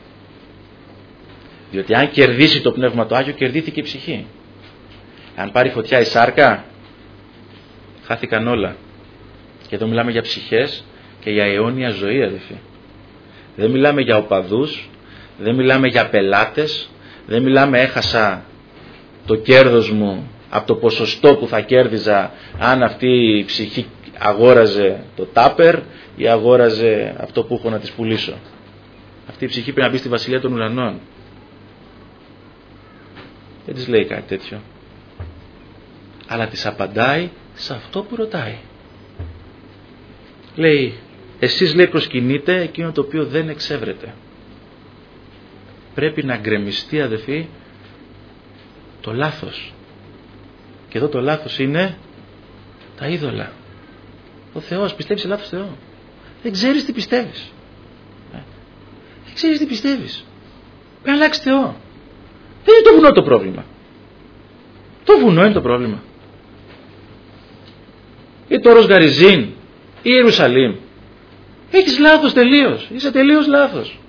Διότι αν κερδίσει το Πνεύμα του Άγιο, κερδίθηκε η ψυχή. Αν πάρει φωτιά η σάρκα, χάθηκαν όλα. Και εδώ μιλάμε για ψυχές και για αιώνια ζωή, αδελφοί. Δεν μιλάμε για οπαδούς, δεν μιλάμε για πελάτες, δεν μιλάμε έχασα το κέρδος μου από το ποσοστό που θα κέρδιζα αν αυτή η ψυχή αγόραζε το τάπερ ή αγόραζε αυτό που έχω να της πουλήσω. Αυτή η ψυχή πρέπει να μπει στη βασιλεία των ουρανών. Δεν της λέει κάτι τέτοιο. Αλλά της απαντάει σε αυτό που ρωτάει. Λέει, εσείς, λέει, προσκυνείτε εκείνο το οποίο δεν εξεύρετε. Πρέπει να γκρεμιστεί, αδελφοί, το λάθος. Και εδώ το λάθος είναι τα είδωλα. Ο Θεός, πιστεύεις σε λάθος Θεό. Δεν ξέρεις τι πιστεύεις. Δεν ξέρεις τι πιστεύεις. Πρέπει να αλλάξεις Θεό. Δεν είναι το βουνό το πρόβλημα. Το βουνό είναι το πρόβλημα. Ή το Ροσγαριζίν ή η Ιερουσαλήμ. Έχεις λάθος τελείως. Είσαι τελείως λάθος.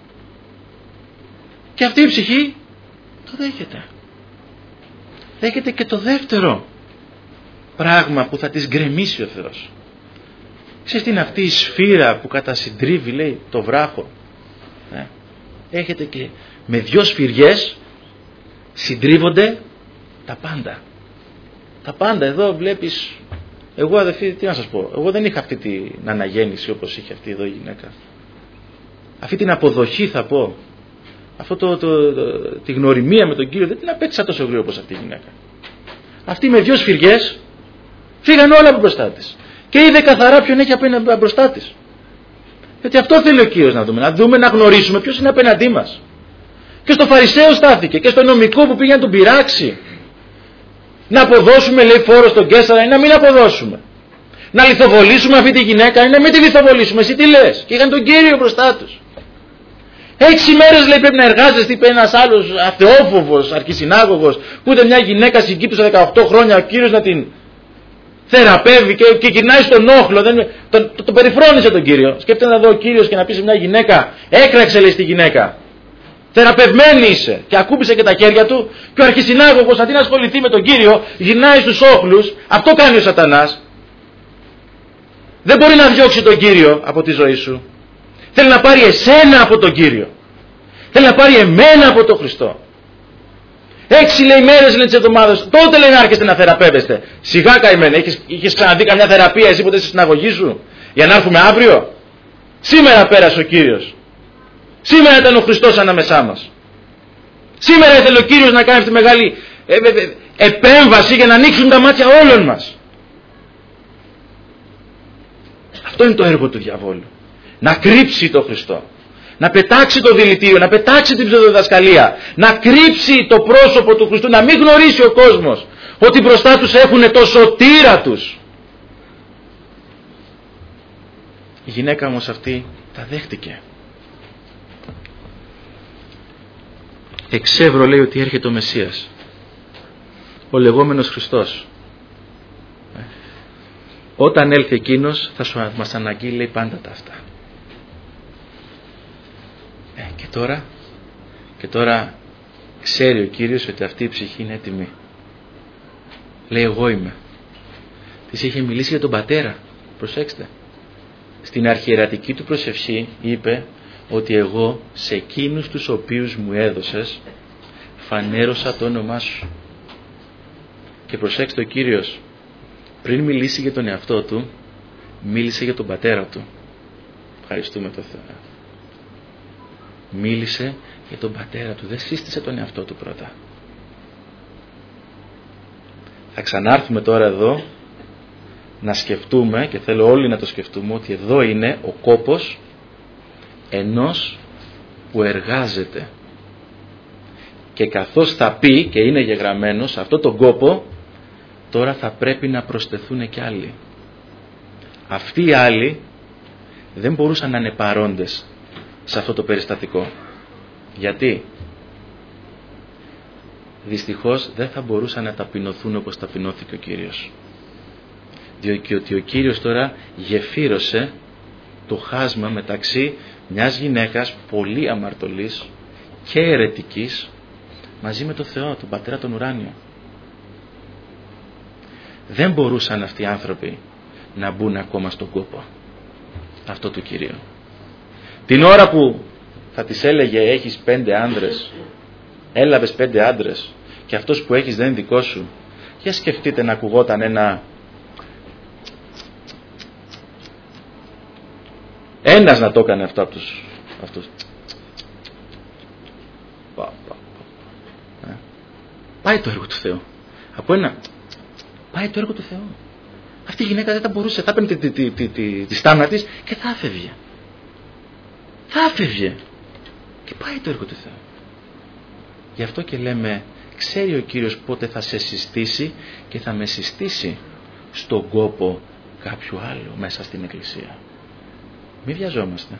Και αυτή η ψυχή το δέχεται. Δέχεται και το δεύτερο πράγμα που θα της γκρεμίσει ο Θεός. Ξέρεις τι είναι αυτή η σφύρα που κατασυντρίβει, λέει, το βράχο. Ε, έχετε και με δυο σφυριές συντρίβονται τα πάντα. Τα πάντα. Εδώ βλέπεις, εγώ, αδελφοί, τι να σας πω, εγώ δεν είχα αυτή την αναγέννηση όπως είχε αυτή εδώ η γυναίκα. Αυτή την αποδοχή, θα πω, αυτό το, το, το, τη γνωριμία με τον Κύριο δεν την απέκτησα τόσο γρήγορα όπως αυτή η γυναίκα. Αυτή με δυο σφυριές φύγαν όλα από μπροστά της και είδε καθαρά ποιον έχει απέναντι μπροστά της. Γιατί αυτό θέλει ο Κύριος να δούμε, να δούμε, να γνωρίσουμε ποιος είναι απέναντί μας. Και στο Φαρισαίο στάθηκε και στο νομικό που πήγε να τον πειράξει. Να αποδώσουμε, λέει, φόρο στον Καίσαρα ή να μην αποδώσουμε. Να λιθοβολήσουμε αυτή τη γυναίκα ή να μην τη λιθοβολήσουμε. Εσύ τι λες? Και είχαν τον Κύριο μπροστά τους. Έξι μέρες λέει πρέπει να εργάζεστε, είπε ένας άλλος αθεόφοβος αρχισυνάγωγος, που ούτε μια γυναίκα συγκύπτουσα δεκαοκτώ χρόνια, ο Κύριος να την θεραπεύει και, και γυρνάει στον όχλο. Δεν, τον, το, το περιφρόνησε τον Κύριο. Σκέφτεται να δω ο Κύριος και να πει σε μια γυναίκα, έκραξε λέει στη γυναίκα. Θεραπευμένη είσαι. Και ακούμπησε και τα χέρια του, και ο αρχισυνάγωγος αντί να ασχοληθεί με τον Κύριο, γυρνάει στους όχλους. Αυτό κάνει ο Σατανάς. Δεν μπορεί να διώξει τον Κύριο από τη ζωή σου. Θέλει να πάρει εσένα από τον Κύριο. Θέλει να πάρει εμένα από τον Χριστό. Έξι λέει μέρες λέει της εβδομάδας, τότε λέει να άρχεστε να θεραπεύεστε. Σιγά καημένε, είχες, είχες ξαναδεί καμιά θεραπεία εσύ ποτέ στη συναγωγή σου, για να έρθουμε αύριο? Σήμερα πέρασε ο Κύριος. Σήμερα ήταν ο Χριστός ανάμεσά μας. Σήμερα ήθελε ο Κύριος να κάνει αυτή τη μεγάλη ε, ε, ε, επέμβαση για να ανοίξουν τα μάτια όλων μας. Αυτό είναι το έργο του διαβόλου. Να κρύψει τον Χριστό. Να πετάξει το δηλητήριο, να πετάξει την ψευδοδιδασκαλία, να κρύψει το πρόσωπο του Χριστού, να μην γνωρίσει ο κόσμος ότι μπροστά τους έχουν το σωτήρα τους. Η γυναίκα όμως αυτή τα δέχτηκε. Εξεύρω λέει ότι έρχεται ο Μεσσίας, ο λεγόμενος Χριστός. Όταν έλθει εκείνος θα σου μας αναγγείλει λέει πάντα τα αυτά. Ε, και τώρα, και τώρα ξέρει ο Κύριος ότι αυτή η ψυχή είναι έτοιμη. Λέει εγώ είμαι. Της είχε μιλήσει για τον πατέρα. Προσέξτε. Στην αρχιερατική του προσευχή είπε ότι εγώ σε εκείνους τους οποίους μου έδωσες φανέρωσα το όνομά σου. Και προσέξτε, ο Κύριος πριν μιλήσει για τον εαυτό του μίλησε για τον πατέρα του. Ευχαριστούμε τον Θεό. Μίλησε για τον πατέρα του, δεν σύστησε τον εαυτό του πρώτα. Θα ξανάρθουμε τώρα εδώ να σκεφτούμε, και θέλω όλοι να το σκεφτούμε, ότι εδώ είναι ο κόπος ενός που εργάζεται, και καθώς θα πει και είναι γεγραμμένο σε αυτό τον κόπο, τώρα θα πρέπει να προσθεθούν και άλλοι. Αυτοί οι άλλοι δεν μπορούσαν να είναι παρόντες σε αυτό το περιστατικό. Γιατί? Δυστυχώς δεν θα μπορούσαν να ταπεινωθούν όπως ταπεινώθηκε ο Κύριος. Διότι ο Κύριος τώρα γεφύρωσε το χάσμα μεταξύ μιας γυναίκας πολύ αμαρτωλής και αιρετικής μαζί με τον Θεό, τον Πατέρα τον ουράνιο. Δεν μπορούσαν αυτοί οι άνθρωποι να μπουν ακόμα στον κόπο αυτό του Κυρίου. Την ώρα που θα της έλεγε έχεις πέντε άντρες, έλαβες πέντε άντρες και αυτός που έχεις δεν είναι δικό σου, για σκεφτείτε να ακουγόταν ένα ένας να το έκανε αυτό από τους αυτούς. Πάει το έργο του Θεού. Από ένα πάει το έργο του Θεού. Αυτή η γυναίκα δεν θα μπορούσε, θα έπαιρνε τη, τη, τη, τη, τη στάμνα της και θα άφευγε. Θα άφευγε. Και πάει το έργο του Θεού. Γι' αυτό και λέμε, ξέρει ο Κύριος πότε θα σε συστήσει και θα με συστήσει στον κόπο κάποιου άλλου μέσα στην Εκκλησία. Μην βιαζόμαστε.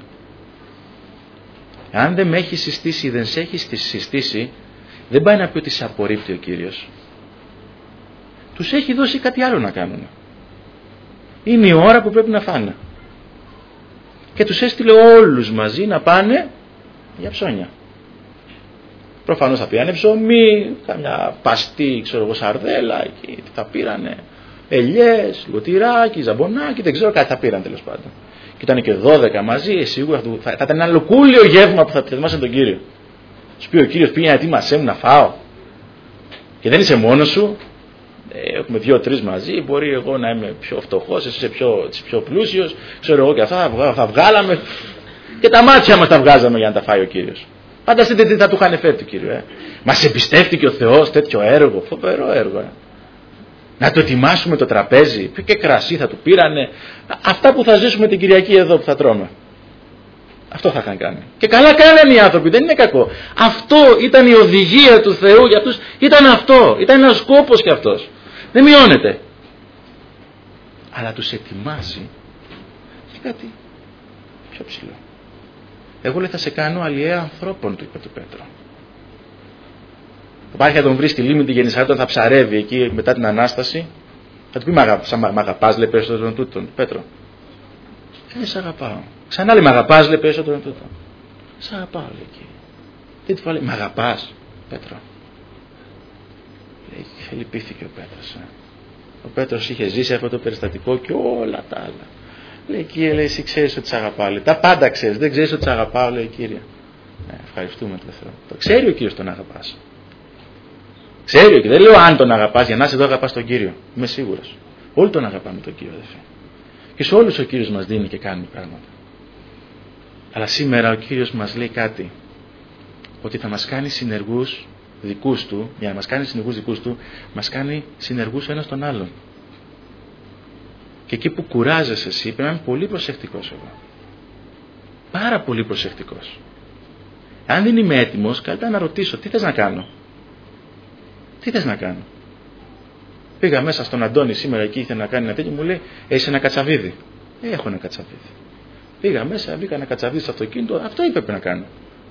Αν δεν με έχει συστήσει ή δεν σε έχει συστήσει, δεν πάει να πει ότι σε απορρίπτει ο Κύριος. Τους έχει δώσει κάτι άλλο να κάνουν. Είναι η ώρα που πρέπει να φάνε. Και τους έστειλε όλους μαζί να πάνε για ψώνια. Προφανώς θα πήρανε ψωμί, καμιά παστή, ξέρω εγώ, σαρδέλα, εκεί θα πήρανε ελιές, λωτηράκι, ζαμπονάκι, δεν ξέρω κάτι θα πήραν τέλος πάντων. Και ήταν και δώδεκα μαζί, σίγουρα θα, θα ήταν ένα λουκούλιο γεύμα που θα ετοιμάσαν τον Κύριο. Σου πει ο Κύριος, πήγαινε ετοίμασέ μου να φάω. Και δεν είσαι μόνος σου. Ε, έχουμε δύο-τρεις μαζί. Μπορεί εγώ να είμαι πιο φτωχός, εσύ είσαι πιο, πιο πλούσιος. Ξέρω εγώ και αυτά. Θα, θα βγάλαμε. Και τα μάτια μας τα βγάζαμε για να τα φάει ο Κύριος. Φανταστείτε τι θα του είχαν φέρει του Κύριου. Ε. Μας εμπιστεύτηκε ο Θεός τέτοιο έργο. Φοβερό έργο. Ε. Να το ετοιμάσουμε το τραπέζι. Και κρασί θα του πήρανε. Αυτά που θα ζήσουμε την Κυριακή εδώ που θα τρώμε. Αυτό θα είχαν κάνει. Και καλά κάνανε οι άνθρωποι, δεν είναι κακό. Αυτό ήταν η οδηγία του Θεού για αυτούς. Ήταν αυτό. Ήταν ένας σκόπος και αυτός. Δεν μειώνεται. Αλλά τους ετοιμάζει και κάτι πιο ψηλό. Εγώ λέει θα σε κάνω αλλιέα ανθρώπων, του είπε του Πέτρο. Υπάρχει να τον βρει στη λίμνη τη Γεννησαρέτων, θα ψαρεύει εκεί μετά την Ανάσταση. Θα του πει: Μ' αγαπάς, λέει, περισσότερο τούτον, Πέτρο. Ε, σ' αγαπάω. Ξανά λέει: Μ' αγαπάς, λέει, περισσότερο τούτον. Σ' αγαπάω, λέει εκεί. Τι του λέει: Μ' αγαπάς, Πέτρο. Λέει: και λυπήθηκε ο Πέτρος. Ε. Ο Πέτρος είχε ζήσει αυτό το περιστατικό και όλα τα άλλα. Λέει: Κύριε, λέει, εσύ ξέρεις ότι σ' αγαπάω. Λέει, τα πάντα ξέρεις. Δεν ξέρεις ότι σ' αγαπάω, λέει, Κύριε. Ε, ευχαριστούμε τον Θεό. Το ξέρει ο Κύριος τον αγαπάς. Ξέρει ο Κύριος. Δεν λέω αν τον αγαπάς, για να είσαι εδώ αγαπάς τον Κύριο. Είμαι σίγουρος. Όλοι τον αγαπάμε τον Κύριο, αδελφοί. Και σε όλους ο Κύριος μας δίνει και κάνει πράγματα. Αλλά σήμερα ο Κύριος μας λέει κάτι. Ότι θα μας κάνει συνεργούς δικούς του, για να μας κάνει συνεργούς δικούς του, μας κάνει συνεργούς ο ένας τον άλλον. Και εκεί που κουράζεσαι εσύ πρέπει να είμαι πολύ προσεκτικός εγώ. Πάρα πολύ προσεκτικός. Αν δεν είμαι έτοιμος, καλύτερα να ρωτήσω τι θες να κάνω. Τι θες να κάνω. Πήγα μέσα στον Αντώνη σήμερα εκεί, ήθελε να κάνει ένα τέτοιο, μου λέει: έχεις ένα κατσαβίδι. Ε, έχω ένα κατσαβίδι. Πήγα μέσα, μπήκα ένα κατσαβίδι στο αυτοκίνητο, αυτό είπε να κάνω.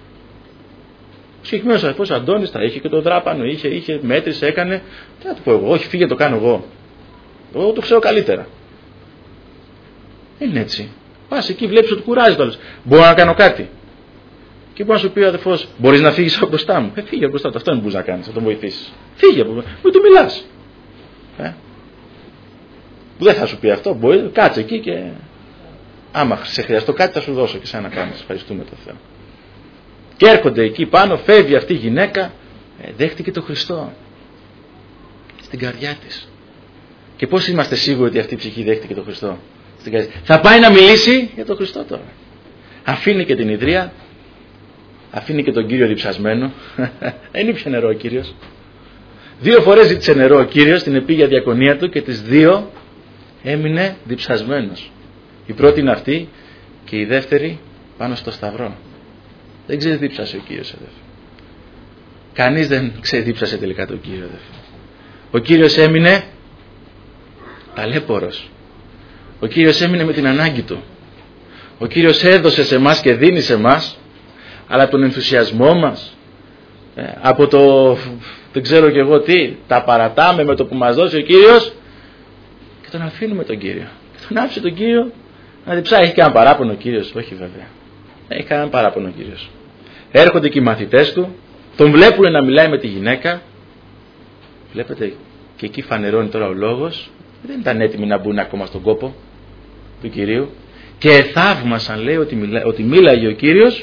Ο συγκεκριμένος αδερφός Αντώνης τα είχε και το δράπανο, είχε, είχε, μέτρησε, έκανε. Τι να του πω εγώ, όχι, φύγε, το κάνω εγώ. Εγώ το ξέρω καλύτερα. Είναι έτσι. Πας εκεί, βλέπεις ότι κουράζει το άλλο. Μπορώ να κάνω κάτι. Και μπορεί να σου πει ο αδερφός: μπορείς να φύγεις από μπροστά μου. Ε, φύγε από μπροστά του. Αυτό είναι που μπορείς να κάνεις, θα τον βοηθήσεις. Φύγε από μπροστά. Μην του μιλάς. Ε. Δεν θα σου πει αυτό. Μπορεί, κάτσε εκεί και άμα σε χρειαστώ κάτι θα σου δώσω και σαν να κάνεις. Ευχαριστούμε τον Θεό. Και έρχονται εκεί πάνω, φεύγει αυτή η γυναίκα, ε, δέχτηκε τον Χριστό στην καρδιά της. Και πώς είμαστε σίγουροι ότι αυτή η ψυχή δέχτηκε τον Χριστό στην καρδιά της. Θα πάει να μιλήσει για τον Χριστό τώρα. Αφήνει και την ιδρία, αφήνει και τον Κύριο διψασμένο. Δεν ήπια νερό ο Κύριος. Δύο φορές ζήτησε νερό ο Κύριος στην επίγεια διακονία του και τις δύο έμεινε διψασμένος. Η πρώτη είναι αυτή και η δεύτερη πάνω στο σταυρό. Δεν ξεδίψασε ο Κύριος, αδελφοί. Κανείς δεν ξεδίψασε τελικά τον Κύριο, αδελφοί. Ο Κύριος έμεινε ταλέπορος. Ο Κύριος έμεινε με την ανάγκη του. Ο Κύριος έδωσε σε εμάς και δίνει σε εμάς, αλλά από τον ενθουσιασμό μας, από το δεν ξέρω και εγώ τι, τα παρατάμε με το που μας δώσει ο Κύριος και τον αφήνουμε τον Κύριο. Και τον άφησε τον Κύριο να διψάει. Έχει κανένα παράπονο ο Κύριος? Όχι βέβαια. Έχει κανένα παράπονο ο Κύριος. Έρχονται και οι μαθητές του, τον βλέπουν να μιλάει με τη γυναίκα. Βλέπετε, και εκεί φανερώνει τώρα ο λόγος. Δεν ήταν έτοιμοι να μπουν ακόμα στον κόπο του Κυρίου. Και θαύμασαν, λέει, ότι, μιλά, ότι μίλαγε ο Κύριος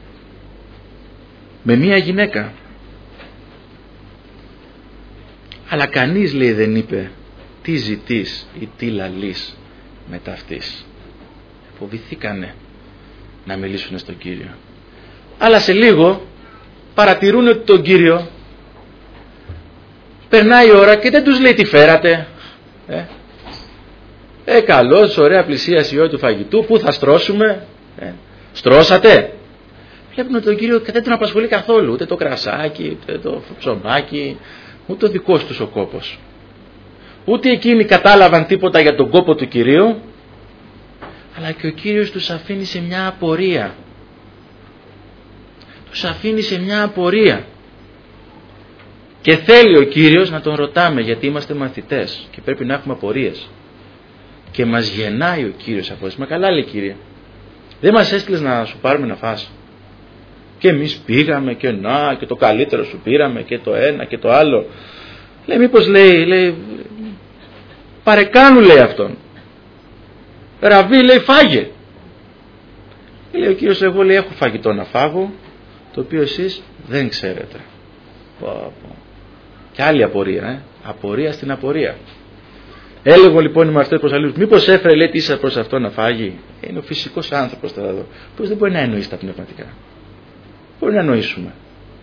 με μία γυναίκα. Αλλά κανείς, λέει, δεν είπε τι ζητείς ή τι λαλείς μετά αυτής. Φοβηθήκανε να μιλήσουν στον Κύριο. Αλλά σε λίγο παρατηρούν ότι τον Κύριο περνάει η ώρα και δεν τους λέει τι φέρατε. Ε, ε καλώς, ωραία, πλησίαση η ώρα του φαγητού. Πού θα στρώσουμε? Ε, στρώσατε? Βλέπουν ότι τον Κύριο δεν τον απασχολεί καθόλου. Ούτε το κρασάκι, ούτε το ψωμάκι, ούτε ο δικός τους ο κόπος. Ούτε εκείνοι κατάλαβαν τίποτα για τον κόπο του Κυρίου, αλλά και ο Κύριος τους αφήνει σε μια απορία. Τους αφήνει σε μια απορία. Και θέλει ο Κύριος να τον ρωτάμε, γιατί είμαστε μαθητές και πρέπει να έχουμε απορίες. Και μας γεννάει ο Κύριος από εμάς. Μα καλά, λέει, Κύριε, δεν μας έστειλες να σου πάρουμε να φας? Και εμείς πήγαμε και να και το καλύτερο σου πήραμε και το ένα και το άλλο. Λέει, μήπως, λέει, λέει παρεκάνου, λέει, αυτόν. Ραβί, λέει, φάγε. Και λέει ο Κύριος: εγώ, λέει, έχω φαγητό να φάγω, το οποίο εσείς δεν ξέρετε. Πω, πω. Και άλλη απορία, ε? απορία στην απορία. Έλεγω λοιπόν οι μαθητές προς αλλούς: μήπως έφερε, λέει, τίσα προς αυτό να φάγει? Είναι ο φυσικός άνθρωπος τώρα εδώ. Πώς δεν μπορεί να εννοήσει τα πνευματικά? Μπορεί να εννοήσουμε.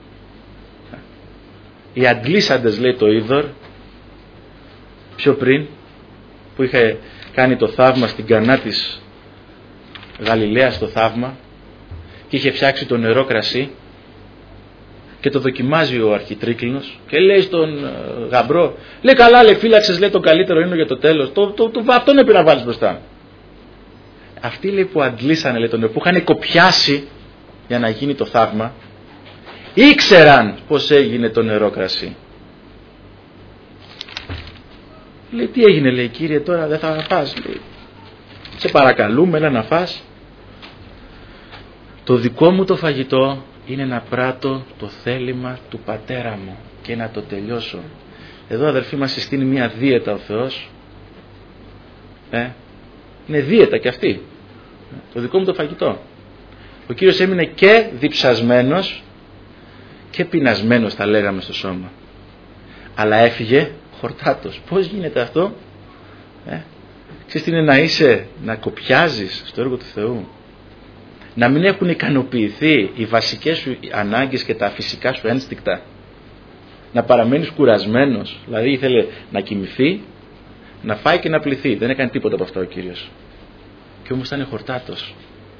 Οι αντλήσαντες, λέει, το είδωρ πιο πριν, που είχε κάνει το θαύμα στην Κανά της Γαλιλαίας, το θαύμα, και είχε φτιάξει το νερό κρασί και το δοκιμάζει ο αρχιτρίκλινος και λέει στον γαμπρό: λέει, καλά, λέει, φύλαξες, λέει, το καλύτερο είναι για το τέλος, το, το, το, αυτόν έπρεπε να βάλεις μπροστά. Αυτοί, λέει, που αντλήσανε, λέει, τον νερό, που είχαν κοπιάσει για να γίνει το θαύμα, ήξεραν πως έγινε το νερό κρασί. Λέει, τι έγινε, λέει, Κύριε, τώρα δεν θα φας, λέει. Σε παρακαλούμε, έλα να φας. Το δικό μου το φαγητό είναι να πράττω το θέλημα του Πατέρα μου και να το τελειώσω. Εδώ, αδερφοί, μας συστήνει μια δίαιτα ο Θεός. Ε, είναι δίαιτα και αυτή. Το δικό μου το φαγητό. Ο Κύριος έμεινε και διψασμένος και πεινασμένος, θα λέγαμε, στο σώμα. Αλλά έφυγε χορτάτος. Πώς γίνεται αυτό? Ε, ξέρεις τι είναι να είσαι, να κοπιάζεις στο έργο του Θεού? Να μην έχουν ικανοποιηθεί οι βασικές σου ανάγκες και τα φυσικά σου ένστικτα. Να παραμένεις κουρασμένος. Δηλαδή ήθελε να κοιμηθεί, να φάει και να πληθεί. Δεν έκανε τίποτα από αυτά ο Κύριος. Και όμως ήταν χορτάτος.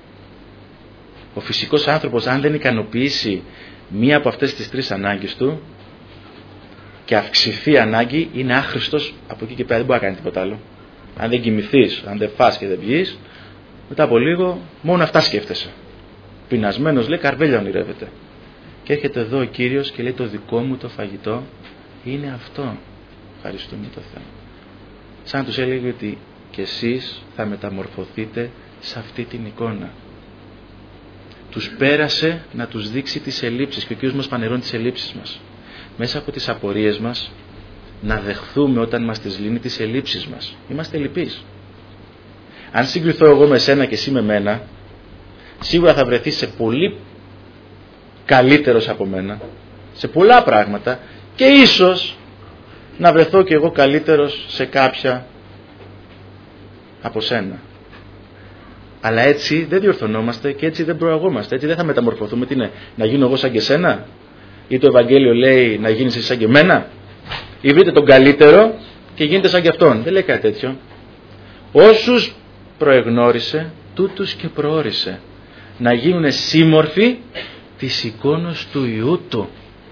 Ο φυσικός άνθρωπος, αν δεν ικανοποιήσει μία από αυτές τις τρεις ανάγκες του και αυξηθεί ανάγκη, είναι άχρηστος από εκεί και πέρα. Δεν μπορεί να κάνει τίποτα άλλο. Αν δεν κοιμηθείς, αν δεν φας και δεν πιείς, μετά από λίγο μόνο αυτά σκέφτεσαι. Πεινασμένος, λέει, καρβέλια ονειρεύεται. Και έρχεται εδώ ο Κύριος και λέει, το δικό μου το φαγητό είναι αυτό. Ευχαριστούμε το Θεό. Σαν τους έλεγε ότι και εσείς θα μεταμορφωθείτε σε αυτή την εικόνα. Τους πέρασε να τους δείξει τις ελλείψεις και ο Κύριος μας πανερώνει τις ελλείψεις μας. Μέσα από τις απορίες μας να δεχθούμε όταν μας τις λύνει τις ελλείψεις μας. Είμαστε ελλειπείς. Αν συγκριθώ εγώ με σένα και εσύ με μένα, σίγουρα θα βρεθείς σε πολύ καλύτερος από μένα, σε πολλά πράγματα, και ίσως να βρεθώ και εγώ καλύτερος σε κάποια από σένα. Αλλά έτσι δεν διορθωνόμαστε και έτσι δεν προαγόμαστε. Έτσι δεν θα μεταμορφωθούμε. Τι είναι, να γίνω εγώ σαν και σένα? Ή το Ευαγγέλιο λέει να γίνεις εσύ σαν και εμένα? Ή βρείτε τον καλύτερο και γίνετε σαν και αυτόν? Δεν λέει κάτι τέτοιο. Όσους προεγνώρισε, τούτους και προόρισε να γίνουν σύμμορφοι της εικόνος του Υιού Του.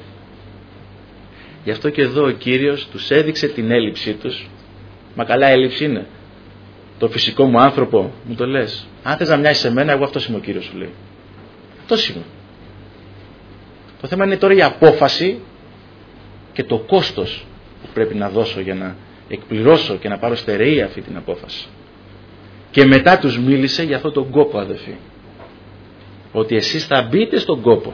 Γι' αυτό και εδώ ο Κύριος τους έδειξε την έλλειψή τους. Μα καλά, έλλειψη είναι. Το φυσικό μου άνθρωπο, μου το λες. Αν θες να μοιάζεις σε μένα, εγώ αυτός είμαι ο Κύριος, σου λέει. Αυτός είμαι. Το θέμα είναι τώρα η απόφαση και το κόστος που πρέπει να δώσω για να εκπληρώσω και να πάρω στερεή αυτή την απόφαση. Και μετά τους μίλησε για αυτόν τον κόπο, αδελφοί. Ότι εσείς θα μπείτε στον κόπο.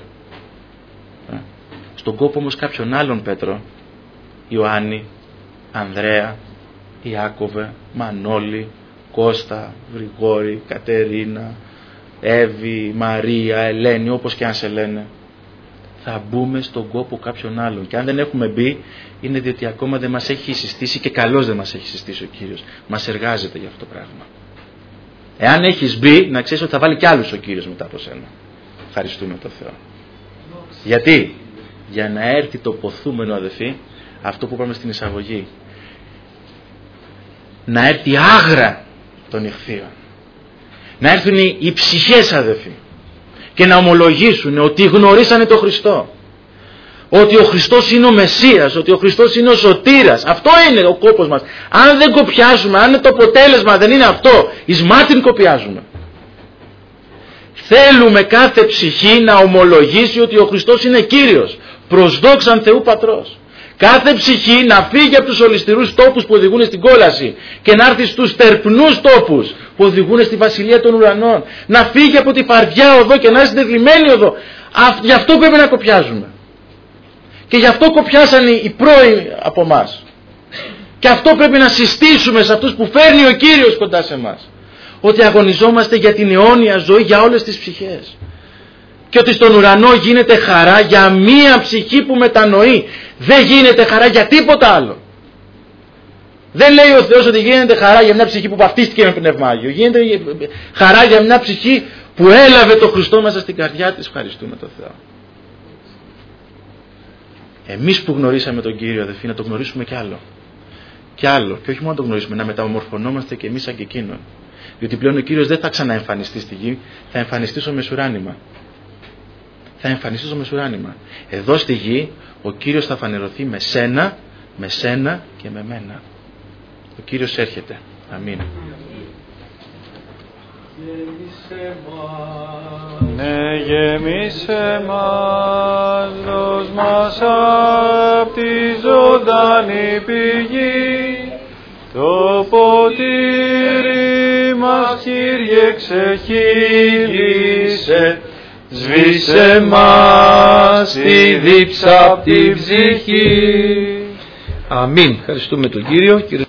Στον κόπο όμως κάποιον άλλον, Πέτρο, Ιωάννη, Ανδρέα, Ιάκωβε, Μανώλη, Κώστα, Γρηγόρη, Κατερίνα, Εύη, Μαρία, Ελένη, όπως και αν σε λένε. Θα μπούμε στον κόπο κάποιον άλλον. Και αν δεν έχουμε μπει, είναι διότι ακόμα δεν μας έχει συστήσει, και καλώς δεν μας έχει συστήσει ο Κύριος. Μας εργάζεται για αυτό το πράγμα. Εάν έχεις μπει, να ξέρεις ότι θα βάλει κι άλλους ο Κύριος μετά από σένα. Ευχαριστούμε τον Θεό. Γιατί? Για να έρθει το ποθούμενο, αδελφοί, αυτό που είπαμε στην εισαγωγή. Να έρθει άγρα των ηχθείων. Να έρθουν οι ψυχές, αδελφοί, και να ομολογήσουν ότι γνωρίσανε τον Χριστό. Ότι ο Χριστός είναι ο Μεσσίας, ότι ο Χριστός είναι ο Σωτήρας. Αυτό είναι ο κόπος μας. Αν δεν κοπιάζουμε, αν το αποτέλεσμα δεν είναι αυτό, εις μάτιν κοπιάζουμε. Θέλουμε κάθε ψυχή να ομολογήσει ότι ο Χριστός είναι Κύριος, προς δόξαν Θεού Πατρός. Κάθε ψυχή να φύγει από τους ολισθηρούς τόπους που οδηγούν στην κόλαση και να έρθει στους τερπνούς τόπους που οδηγούν στη Βασιλεία των Ουρανών. Να φύγει από τη φαρδιά οδό και να είναι συντετλημένη οδό. Γι' αυτό πρέπει να κοπιάζουμε. Και γι' αυτό κοπιάσαν οι πρώοι από εμάς. Και αυτό πρέπει να συστήσουμε σε αυτούς που φέρνει ο Κύριος κοντά σε εμάς. Ότι αγωνιζόμαστε για την αιώνια ζωή για όλες τις ψυχές. Και ότι στον ουρανό γίνεται χαρά για μία ψυχή που μετανοεί. Δεν γίνεται χαρά για τίποτα άλλο. Δεν λέει ο Θεός ότι γίνεται χαρά για μια ψυχή που βαφτίστηκε με Πνεύμα Άγιο. Γίνεται χαρά για μια ψυχή που έλαβε το Χριστό μέσα στην καρδιά της. Ευχαριστούμε τον Θεό. Εμείς που γνωρίσαμε τον Κύριο, αδελφοί, να τον γνωρίσουμε κι άλλο. Κι άλλο. Και όχι μόνο να τον γνωρίσουμε, να μεταμορφωνόμαστε κι εμείς σαν και εκείνον. Διότι πλέον ο Κύριος δεν θα ξαναεμφανιστεί στη γη, θα εμφανιστεί στο μεσουράνημα. Θα εμφανιστεί στο μεσουράνημα. Εδώ στη γη ο Κύριος θα φανερωθεί με σένα, με σένα και με μένα. Ο Κύριος έρχεται. Αμήν. Ναι, γέμισε μας, δώσ' μας απ' τη ζωντανή πηγή, το ποτήρι μας, Κύριε, ξεχύλισε, σβήσε μας τη δίψα απ' τη ψυχή. Αμήν. Ευχαριστούμε τον Κύριο.